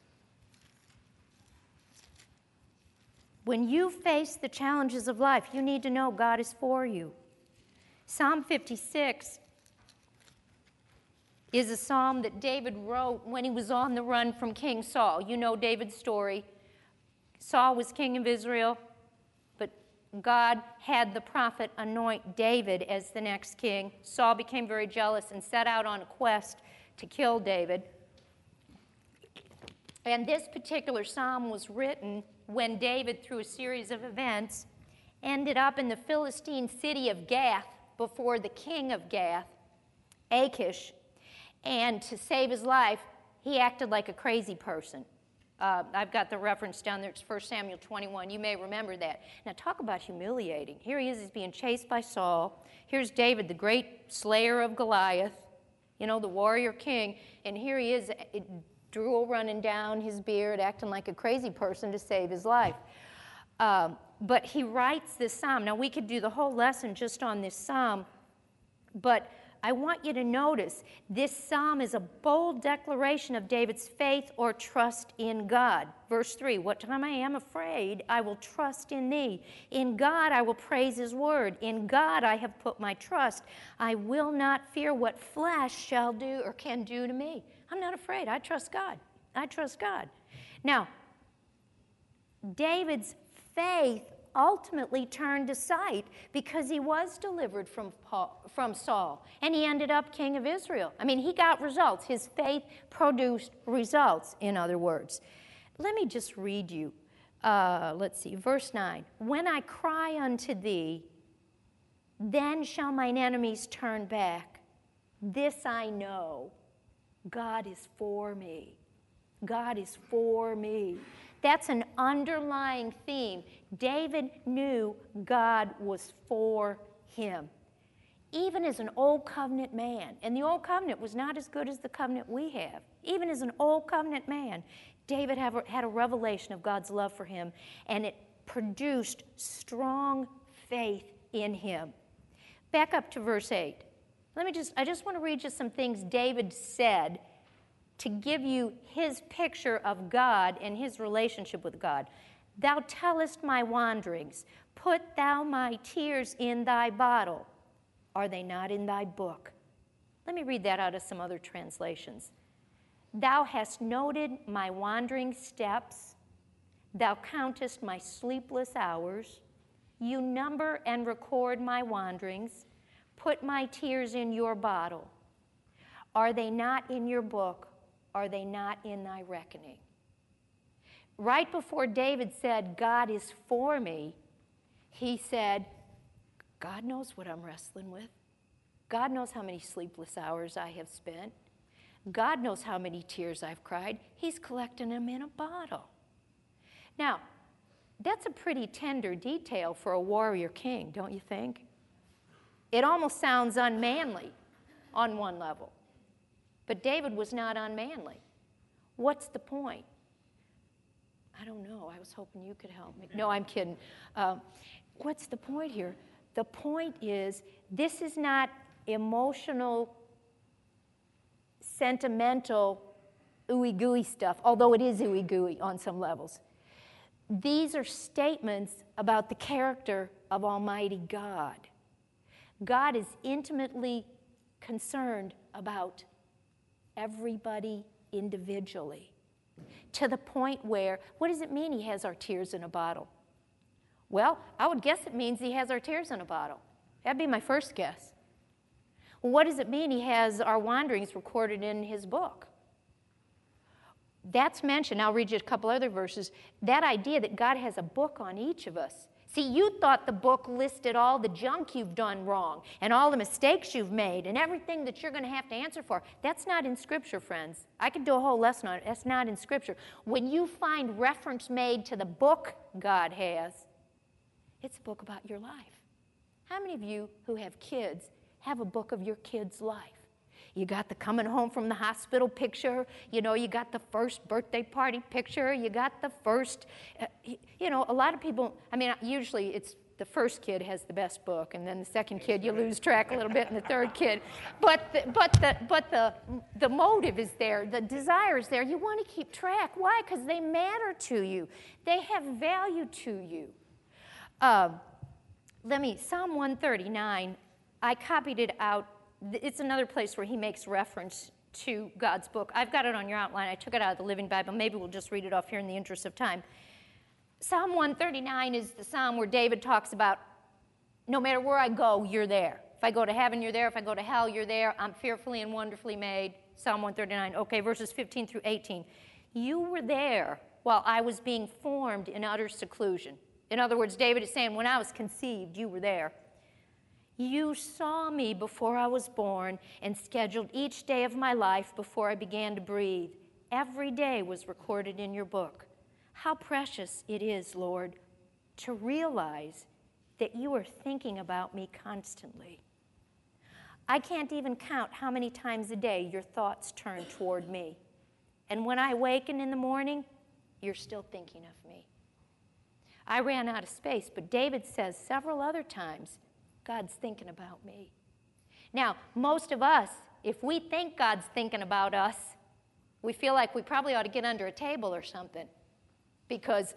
When you face the challenges of life, you need to know God is for you. Psalm 56 is a psalm that David wrote when he was on the run from King Saul. You know David's story. Saul was king of Israel, but God had the prophet anoint David as the next king. Saul became very jealous and set out on a quest to kill David. And this particular psalm was written when David, through a series of events, ended up in the Philistine city of Gath before the king of Gath, Achish. And to save his life, he acted like a crazy person. I've got the reference down there. It's 1 Samuel 21. You may remember that. Now, talk about humiliating. Here he is. He's being chased by Saul. Here's David, the great slayer of Goliath, you know, the warrior king. And here he is, drool running down his beard, acting like a crazy person to save his life. But he writes this psalm. Now, we could do the whole lesson just on this psalm, but I want you to notice this psalm is a bold declaration of David's faith or trust in God. Verse 3, what time I am afraid, I will trust in thee. In God I will praise his word. In God I have put my trust. I will not fear what flesh shall do or can do to me. I'm not afraid. I trust God. I trust God. Now, David's faith ultimately turned to sight because he was delivered from Saul, and he ended up king of Israel. I mean, he got results. His faith produced results, in other words. Let me just read you, let's see, verse 9. When I cry unto thee, then shall mine enemies turn back. This I know, God is for me. God is for me. That's an underlying theme. David knew God was for him. Even as an old covenant man, and the old covenant was not as good as the covenant we have. Even as an old covenant man, David had a revelation of God's love for him, and it produced strong faith in him. Back up to verse 8. I just want to read you some things David said to give you his picture of God and his relationship with God. Thou tellest my wanderings. Put thou my tears in thy bottle. Are they not in thy book? Let me read that out of some other translations. Thou hast noted my wandering steps. Thou countest my sleepless hours. You number and record my wanderings. Put my tears in your bottle. Are they not in your book? Are they not in thy reckoning? Right before David said, God is for me, he said, God knows what I'm wrestling with. God knows how many sleepless hours I have spent. God knows how many tears I've cried. He's collecting them in a bottle. Now, that's a pretty tender detail for a warrior king, don't you think? It almost sounds unmanly on one level. But David was not unmanly. What's the point? I don't know. I was hoping you could help me. No, I'm kidding. What's the point here? The point is, this is not emotional, sentimental, ooey-gooey stuff, although it is ooey-gooey on some levels. These are statements about the character of Almighty God. God is intimately concerned about everybody individually, to the point where, what does it mean he has our tears in a bottle? Well, I would guess it means he has our tears in a bottle. That'd be my first guess. Well, what does it mean he has our wanderings recorded in his book? That's mentioned. I'll read you a couple other verses. That idea that God has a book on each of us. See, you thought the book listed all the junk you've done wrong and all the mistakes you've made and everything that you're going to have to answer for. That's not in Scripture, friends. I could do a whole lesson on it. That's not in Scripture. When you find reference made to the book God has, it's a book about your life. How many of you who have kids have a book of your kid's life? You got the coming home from the hospital picture. You know, you got the first birthday party picture. You got the first, a lot of people, usually it's the first kid has the best book, and then the second kid you lose track a little bit, and the third kid. But the motive is there. The desire is there. You want to keep track. Why? Because they matter to you. They have value to you. Psalm 139, I copied it out. It's another place where he makes reference to God's book. I've got it on your outline. I took it out of the Living Bible. Maybe we'll just read it off here in the interest of time. Psalm 139 is the psalm where David talks about, no matter where I go, you're there. If I go to heaven, you're there. If I go to hell, you're there. I'm fearfully and wonderfully made. Psalm 139. Okay, verses 15 through 18. You were there while I was being formed in utter seclusion. In other words, David is saying, when I was conceived, you were there. You saw me before I was born and scheduled each day of my life before I began to breathe. Every day was recorded in your book. How precious it is, Lord, to realize that you are thinking about me constantly. I can't even count how many times a day your thoughts turn toward me. And when I waken in the morning, you're still thinking of me. I ran out of space, but David says several other times, God's thinking about me. Now, most of us, if we think God's thinking about us, we feel like we probably ought to get under a table or something because,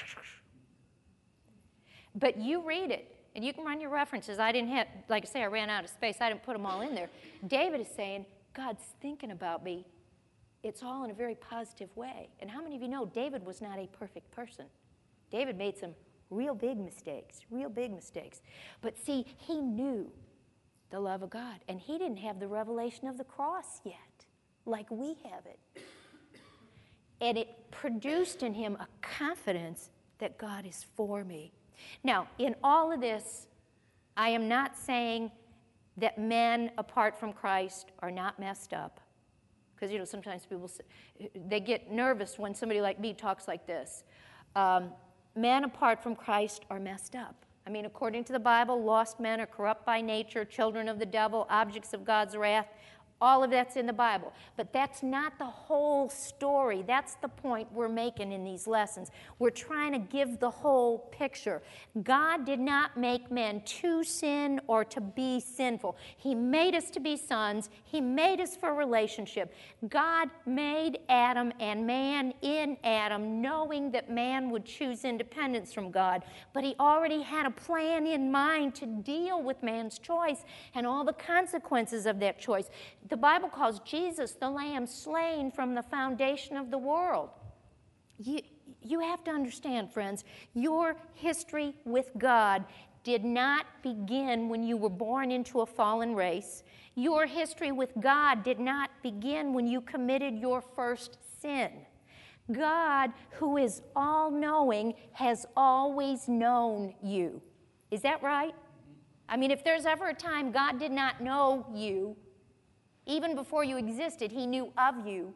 but you read it, and you can run your references. I didn't have, like I say, I ran out of space. I didn't put them all in there. David is saying, God's thinking about me. It's all in a very positive way. And how many of you know David was not a perfect person? David made some real big mistakes. But see, he knew the love of God, and he didn't have the revelation of the cross yet, like we have it. And it produced in him a confidence that God is for me. Now, in all of this, I am not saying that men apart from Christ are not messed up. Because, you know, sometimes people, they get nervous when somebody like me talks like this. Men apart from Christ are messed up. I mean, according to the Bible, lost men are corrupt by nature, children of the devil, objects of God's wrath. All of that's in the Bible. But that's not the whole story. That's the point we're making in these lessons. We're trying to give the whole picture. God did not make men to sin or to be sinful. He made us to be sons. He made us for relationship. God made Adam and man in Adam, knowing that man would choose independence from God. But he already had a plan in mind to deal with man's choice and all the consequences of that choice. The Bible calls Jesus the Lamb slain from the foundation of the world. You have to understand, friends, your history with God did not begin when you were born into a fallen race. Your history with God did not begin when you committed your first sin. God, who is all-knowing, has always known you. Is that right? I mean, if there's ever a time God did not know you, even before you existed, he knew of you.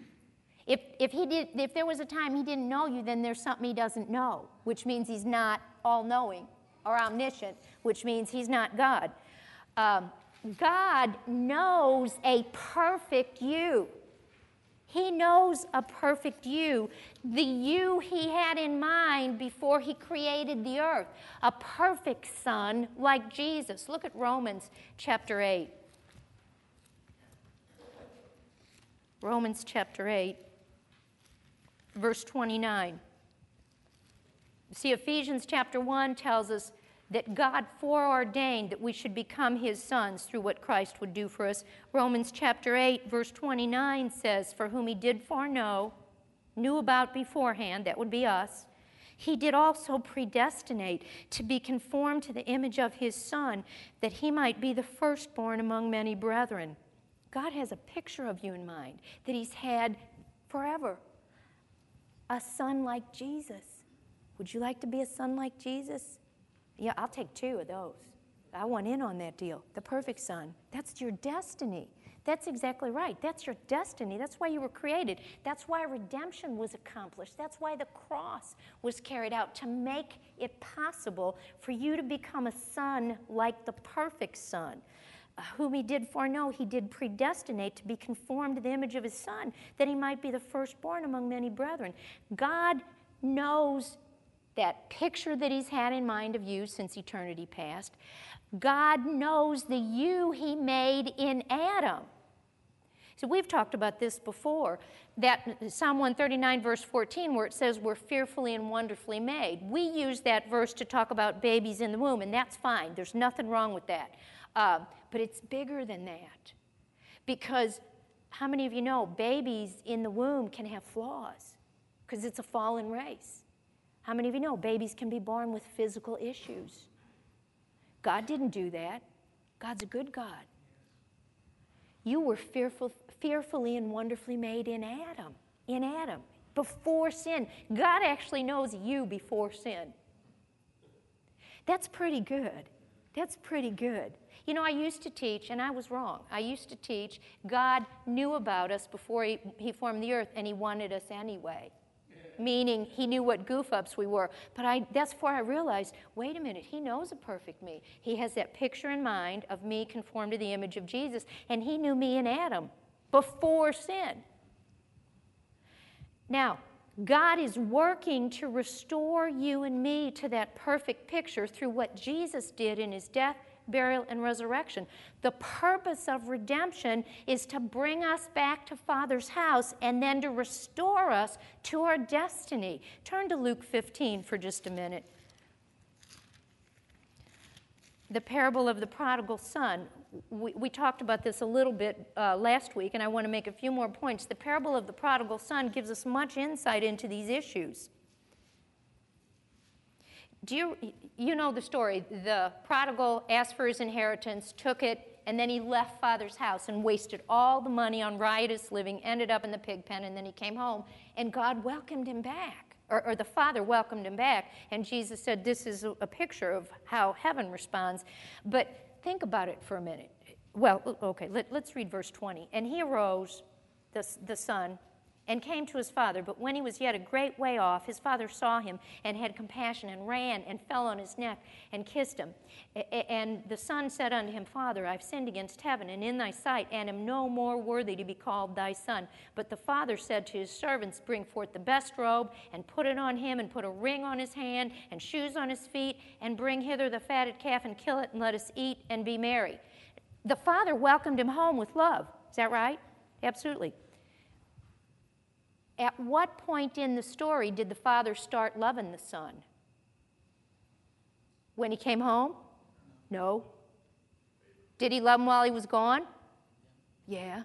If there was a time he didn't know you, then there's something he doesn't know, which means he's not all-knowing or omniscient, which means he's not God. God knows a perfect you. He knows a perfect you, the you he had in mind before he created the earth, a perfect son like Jesus. Look at Romans chapter 8. Romans chapter 8, verse 29. See, Ephesians chapter 1 tells us that God foreordained that we should become his sons through what Christ would do for us. Romans chapter 8, verse 29 says, for whom he did foreknow, knew about beforehand, that would be us, he did also predestinate to be conformed to the image of his Son, that he might be the firstborn among many brethren. God has a picture of you in mind that he's had forever. A son like Jesus. Would you like to be a son like Jesus? Yeah, I'll take 2 of those. I want in on that deal. The perfect son. That's your destiny. That's exactly right. That's your destiny. That's why you were created. That's why redemption was accomplished. That's why the cross was carried out, to make it possible for you to become a son like the perfect son. Whom he did foreknow, he did predestinate to be conformed to the image of his Son, that he might be the firstborn among many brethren. God knows that picture that he's had in mind of you since eternity past. God knows the you he made in Adam. So we've talked about this before, that Psalm 139, verse 14, where it says we're fearfully and wonderfully made. We use that verse to talk about babies in the womb, and that's fine. There's nothing wrong with that. But it's bigger than that. Because how many of you know babies in the womb can have flaws? Because it's a fallen race. How many of you know babies can be born with physical issues? God didn't do that. God's a good God. You were fearfully and wonderfully made in Adam, before sin. God actually knows you before sin. That's pretty good. That's pretty good. You know, I used to teach, and I was wrong. I used to teach God knew about us before he formed the earth, and he wanted us anyway. Meaning he knew what goof-ups we were. But that's before I realized, wait a minute, he knows a perfect me. He has that picture in mind of me conformed to the image of Jesus, and he knew me in Adam before sin. Now, God is working to restore you and me to that perfect picture through what Jesus did in his death, burial, and resurrection. The purpose of redemption is to bring us back to Father's house and then to restore us to our destiny. Turn to Luke 15 for just a minute. The parable of the prodigal son. We talked about this a little bit last week, and I want to make a few more points. The parable of the prodigal son gives us much insight into these issues. You know the story. The prodigal asked for his inheritance, took it, and then he left Father's house and wasted all the money on riotous living, ended up in the pig pen, and then he came home, and God welcomed him back. Or the Father welcomed him back, and Jesus said this is a picture of how heaven responds. But think about it for a minute. Well, okay, let's read verse 20. And he arose, the son, and came to his father. But when he was yet a great way off, his father saw him and had compassion and ran and fell on his neck and kissed him. And the son said unto him, Father, I've sinned against heaven and in thy sight, and am no more worthy to be called thy son. But the father said to his servants, Bring forth the best robe, and put it on him, and put a ring on his hand, and shoes on his feet, and bring hither the fatted calf, and kill it, and let us eat and be merry. The father welcomed him home with love. Is that right? Absolutely. At what point in the story did the father start loving the son? When he came home? No. Did he love him while he was gone? Yeah.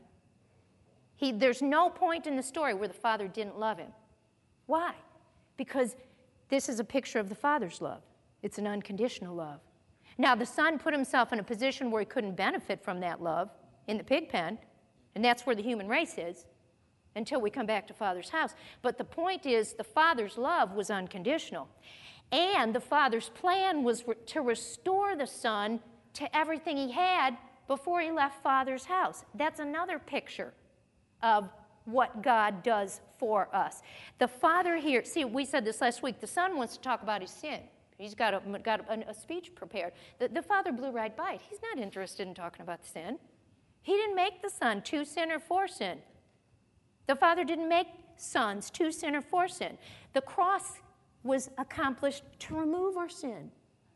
There's no point in the story where the father didn't love him. Why? Because this is a picture of the father's love. It's an unconditional love. Now, the son put himself in a position where he couldn't benefit from that love in the pig pen, and that's where the human race is, until we come back to Father's house. But the point is, the Father's love was unconditional. And the Father's plan was to restore the Son to everything he had before he left Father's house. That's another picture of what God does for us. The Father here, see, we said this last week, the Son wants to talk about his sin. He's got a speech prepared. The Father blew right by it. He's not interested in talking about sin. He didn't make the Son to sin or for sin. The Father didn't make sons to sin or for sin. The cross was accomplished to remove our sin.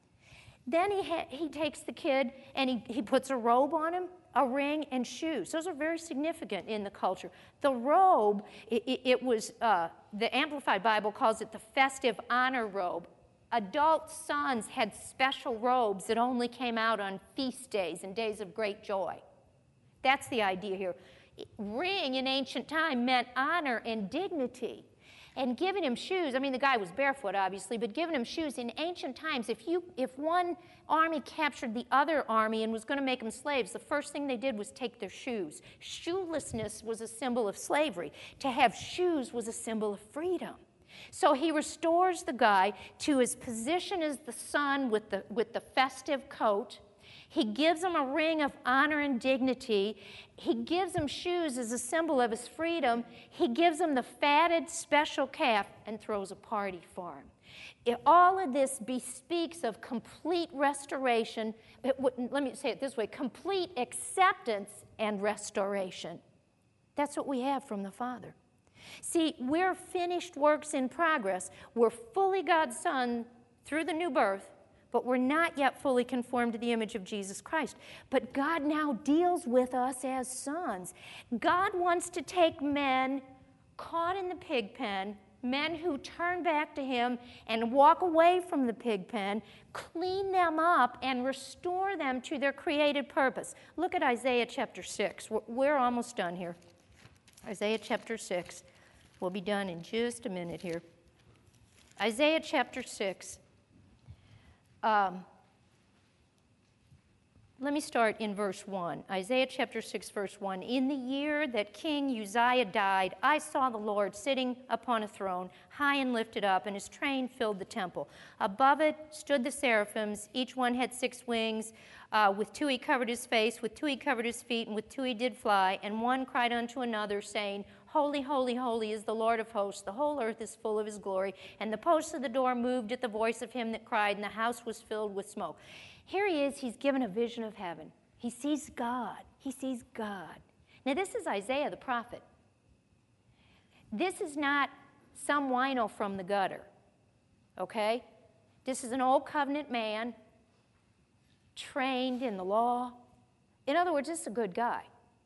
Then he takes the kid and he puts a robe on him, a ring, and shoes. Those are very significant in the culture. The robe, it was, the Amplified Bible calls it the festive honor robe. Adult sons had special robes that only came out on feast days and days of great joy. That's the idea here. Ring in ancient time meant honor and dignity. And giving him shoes, I mean, the guy was barefoot, obviously, but giving him shoes in ancient times, if one army captured the other army and was going to make them slaves, the first thing they did was take their shoes. Shoelessness was a symbol of slavery. To have shoes was a symbol of freedom. So he restores the guy to his position as the son with the festive coat. He gives him a ring of honor and dignity. He gives him shoes as a symbol of his freedom. He gives him the fatted special calf and throws a party for him. All of this bespeaks of complete restoration. Let me say it this way, complete acceptance and restoration. That's what we have from the Father. See, we're finished works in progress. We're fully God's Son through the new birth, but we're not yet fully conformed to the image of Jesus Christ. But God now deals with us as sons. God wants to take men caught in the pig pen, men who turn back to Him and walk away from the pig pen, clean them up, and restore them to their created purpose. Look at Isaiah chapter 6. We're almost done here. Isaiah chapter 6. We'll be done in just a minute here. Isaiah chapter 6. Let me start in verse 1. Isaiah chapter 6, verse 1. In the year that King Uzziah died, I saw the Lord sitting upon a throne, high and lifted up, and his train filled the temple. Above it stood the seraphims. Each one had 6 wings. With 2 he covered his face, with 2 he covered his feet, and with 2 he did fly. And one cried unto another, saying, Holy, holy, holy is the Lord of hosts. The whole earth is full of his glory. And the posts of the door moved at the voice of him that cried, and the house was filled with smoke. Here he is. He's given a vision of heaven. He sees God. He sees God. Now, this is Isaiah the prophet. This is not some wino from the gutter, okay? This is an old covenant man trained in the law. In other words, this is a good guy.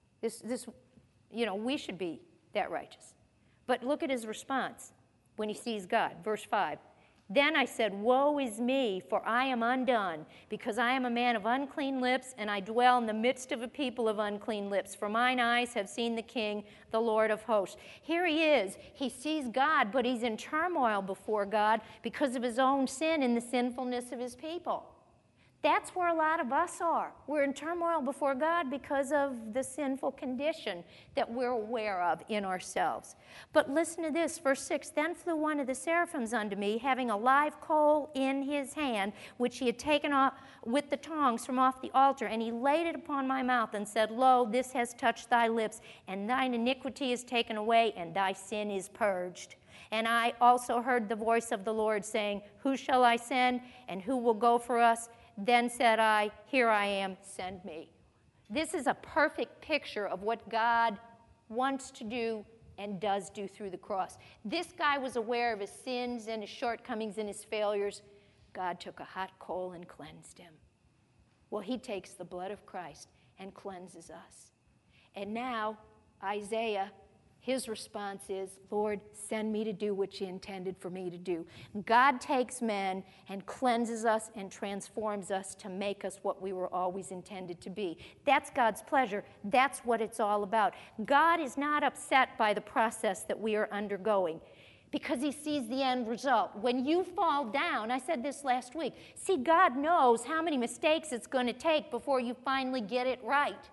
We should be that righteous. But look at his response when he sees God. Verse 5. Then I said, woe is me, for I am undone, because I am a man of unclean lips, and I dwell in the midst of a people of unclean lips. For mine eyes have seen the King, the Lord of hosts. Here he is. He sees God, but he's in turmoil before God because of his own sin and the sinfulness of his people. That's where a lot of us are. We're in turmoil before God because of the sinful condition that we're aware of in ourselves. But listen to this, verse 6. Then flew one of the seraphims unto me, having a live coal in his hand, which he had taken off with the tongs from off the altar, and he laid it upon my mouth and said, Lo, this has touched thy lips, and thine iniquity is taken away, and thy sin is purged. And I also heard the voice of the Lord saying, Who shall I send, and who will go for us? Then said I, Here I am, send me. This is a perfect picture of what God wants to do and does do through the cross. This guy was aware of his sins and his shortcomings and his failures. God took a hot coal and cleansed him. Well, he takes the blood of Christ and cleanses us. And now, Isaiah, his response is, Lord, send me to do what you intended for me to do. God takes men and cleanses us and transforms us to make us what we were always intended to be. That's God's pleasure. That's what it's all about. God is not upset by the process that we are undergoing because he sees the end result. When you fall down, I said this last week, see, God knows how many mistakes it's going to take before you finally get it right.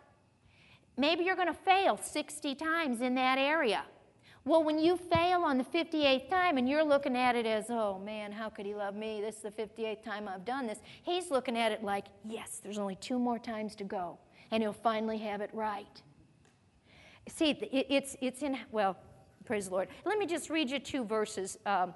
Maybe you're going to fail 60 times in that area. Well, when you fail on the 58th time and you're looking at it as, oh man, how could he love me? This is the 58th time I've done this. He's looking at it like, yes, there's only 2 more times to go, and he'll finally have it right. See, it's in, well, praise the Lord. Let me just read you 2 verses.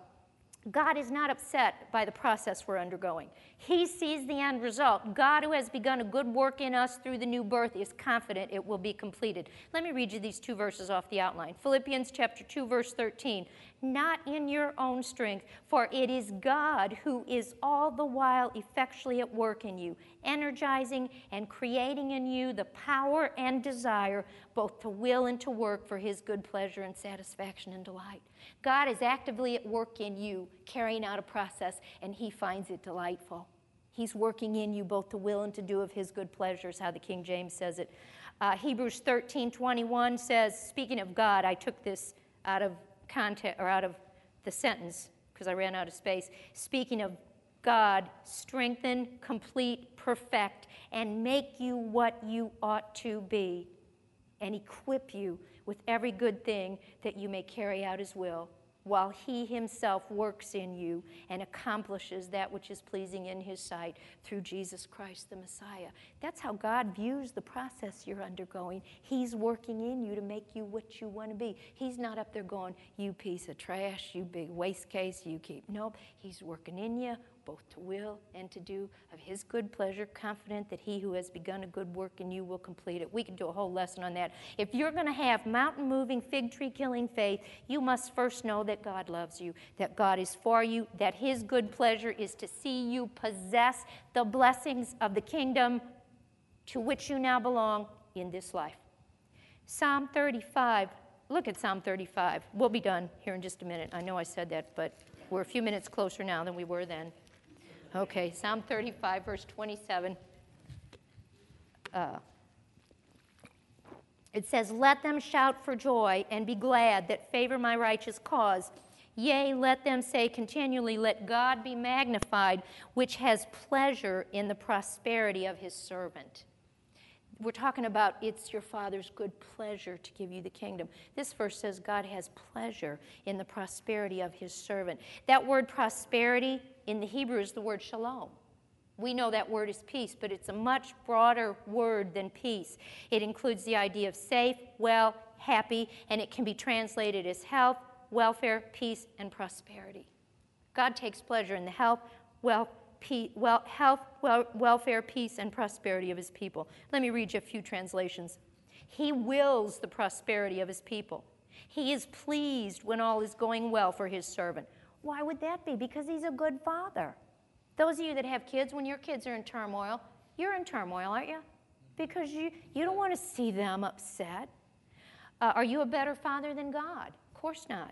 God is not upset by the process we're undergoing. He sees the end result. God, who has begun a good work in us through the new birth, is confident it will be completed. Let me read you these 2 verses off the outline. Philippians chapter 2, verse 13. Not in your own strength, for it is God who is all the while effectually at work in you, energizing and creating in you the power and desire both to will and to work for his good pleasure and satisfaction and delight. God is actively at work in you, carrying out a process, and he finds it delightful. He's working in you both to will and to do of his good pleasure, is how the King James says it. Hebrews 13:21 says, speaking of God, I took this out of context, or out of the sentence, because I ran out of space. Speaking of God, strengthen, complete, perfect, and make you what you ought to be, and equip you with every good thing that you may carry out his will, while he himself works in you and accomplishes that which is pleasing in his sight through Jesus Christ the Messiah. That's how God views the process you're undergoing. He's working in you to make you what you want to be. He's not up there going, you piece of trash, you big waste case, you keep. Nope, he's working in you, both to will and to do of his good pleasure, confident that he who has begun a good work in you will complete it. We could do a whole lesson on that. If you're going to have mountain-moving, fig tree-killing faith, you must first know that God loves you, that God is for you, that his good pleasure is to see you possess the blessings of the kingdom to which you now belong in this life. Psalm 35. Look at Psalm 35. We'll be done here in just a minute. I know I said that, but we're a few minutes closer now than we were then. Okay, Psalm 35, verse 27. It says, let them shout for joy and be glad that favor my righteous cause. Yea, let them say continually, let God be magnified, which has pleasure in the prosperity of his servant. We're talking about it's your Father's good pleasure to give you the kingdom. This verse says God has pleasure in the prosperity of his servant. That word prosperity in the Hebrew is the word shalom. We know that word is peace, but it's a much broader word than peace. It includes the idea of safe, well, happy, and it can be translated as health, welfare, peace, and prosperity. God takes pleasure in the health, welfare, peace, and prosperity of his people. Let me read you a few translations. He wills the prosperity of his people. He is pleased when all is going well for his servant. Why would that be? Because he's a good father. Those of you that have kids, when your kids are in turmoil, You're in turmoil, aren't you? Because you don't want to see them upset. Are you a better father than God? Of course not.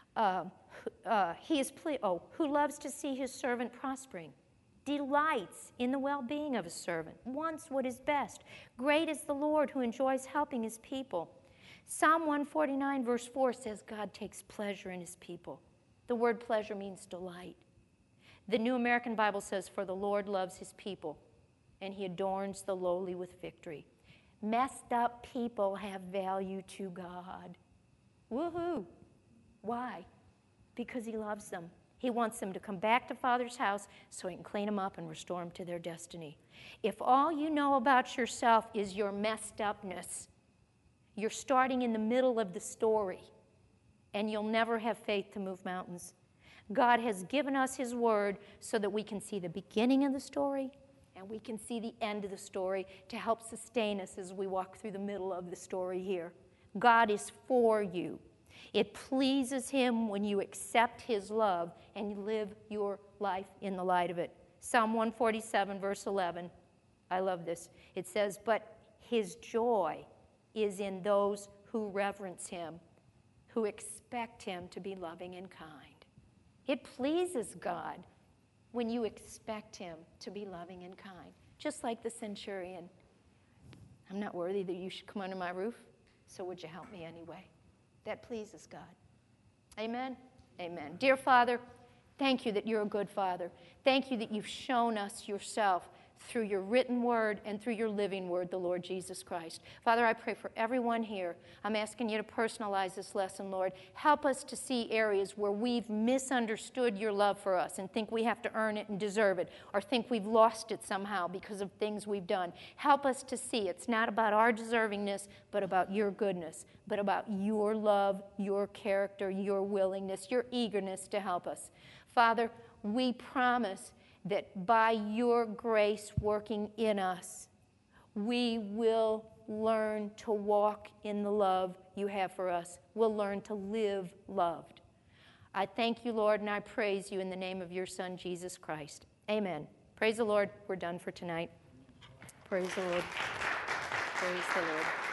Who loves to see his servant prospering, delights in the well-being of his servant, wants what is best. Great is the Lord who enjoys helping his people. Psalm 149 verse 4 says God takes pleasure in his people. The word pleasure means delight. The New American Bible says, for the Lord loves his people, and he adorns the lowly with victory. Messed up people have value to God. Woohoo! Why? Because he loves them. He wants them to come back to Father's house so he can clean them up and restore them to their destiny. If all you know about yourself is your messed upness, you're starting in the middle of the story, and you'll never have faith to move mountains. God has given us his word so that we can see the beginning of the story and we can see the end of the story to help sustain us as we walk through the middle of the story here. God is for you. It pleases him when you accept his love and you live your life in the light of it. Psalm 147, verse 11. I love this. It says, but his joy is in those who reverence him, who expect him to be loving and kind. It pleases God when you expect him to be loving and kind. Just like the centurion. I'm not worthy that you should come under my roof, so would you help me anyway? That pleases God. Amen? Amen. Dear Father, thank you that you're a good Father. Thank you that you've shown us yourself through your written word and through your living word, the Lord Jesus Christ. Father, I pray for everyone here. I'm asking you to personalize this lesson, Lord. Help us to see areas where we've misunderstood your love for us and think we have to earn it and deserve it, or think we've lost it somehow because of things we've done. Help us to see it's not about our deservingness, but about your goodness, but about your love, your character, your willingness, your eagerness to help us. Father, we promise that by your grace working in us, we will learn to walk in the love you have for us. We'll learn to live loved. I thank you, Lord, and I praise you in the name of your Son, Jesus Christ. Amen. Praise the Lord. We're done for tonight. Praise the Lord. Praise the Lord.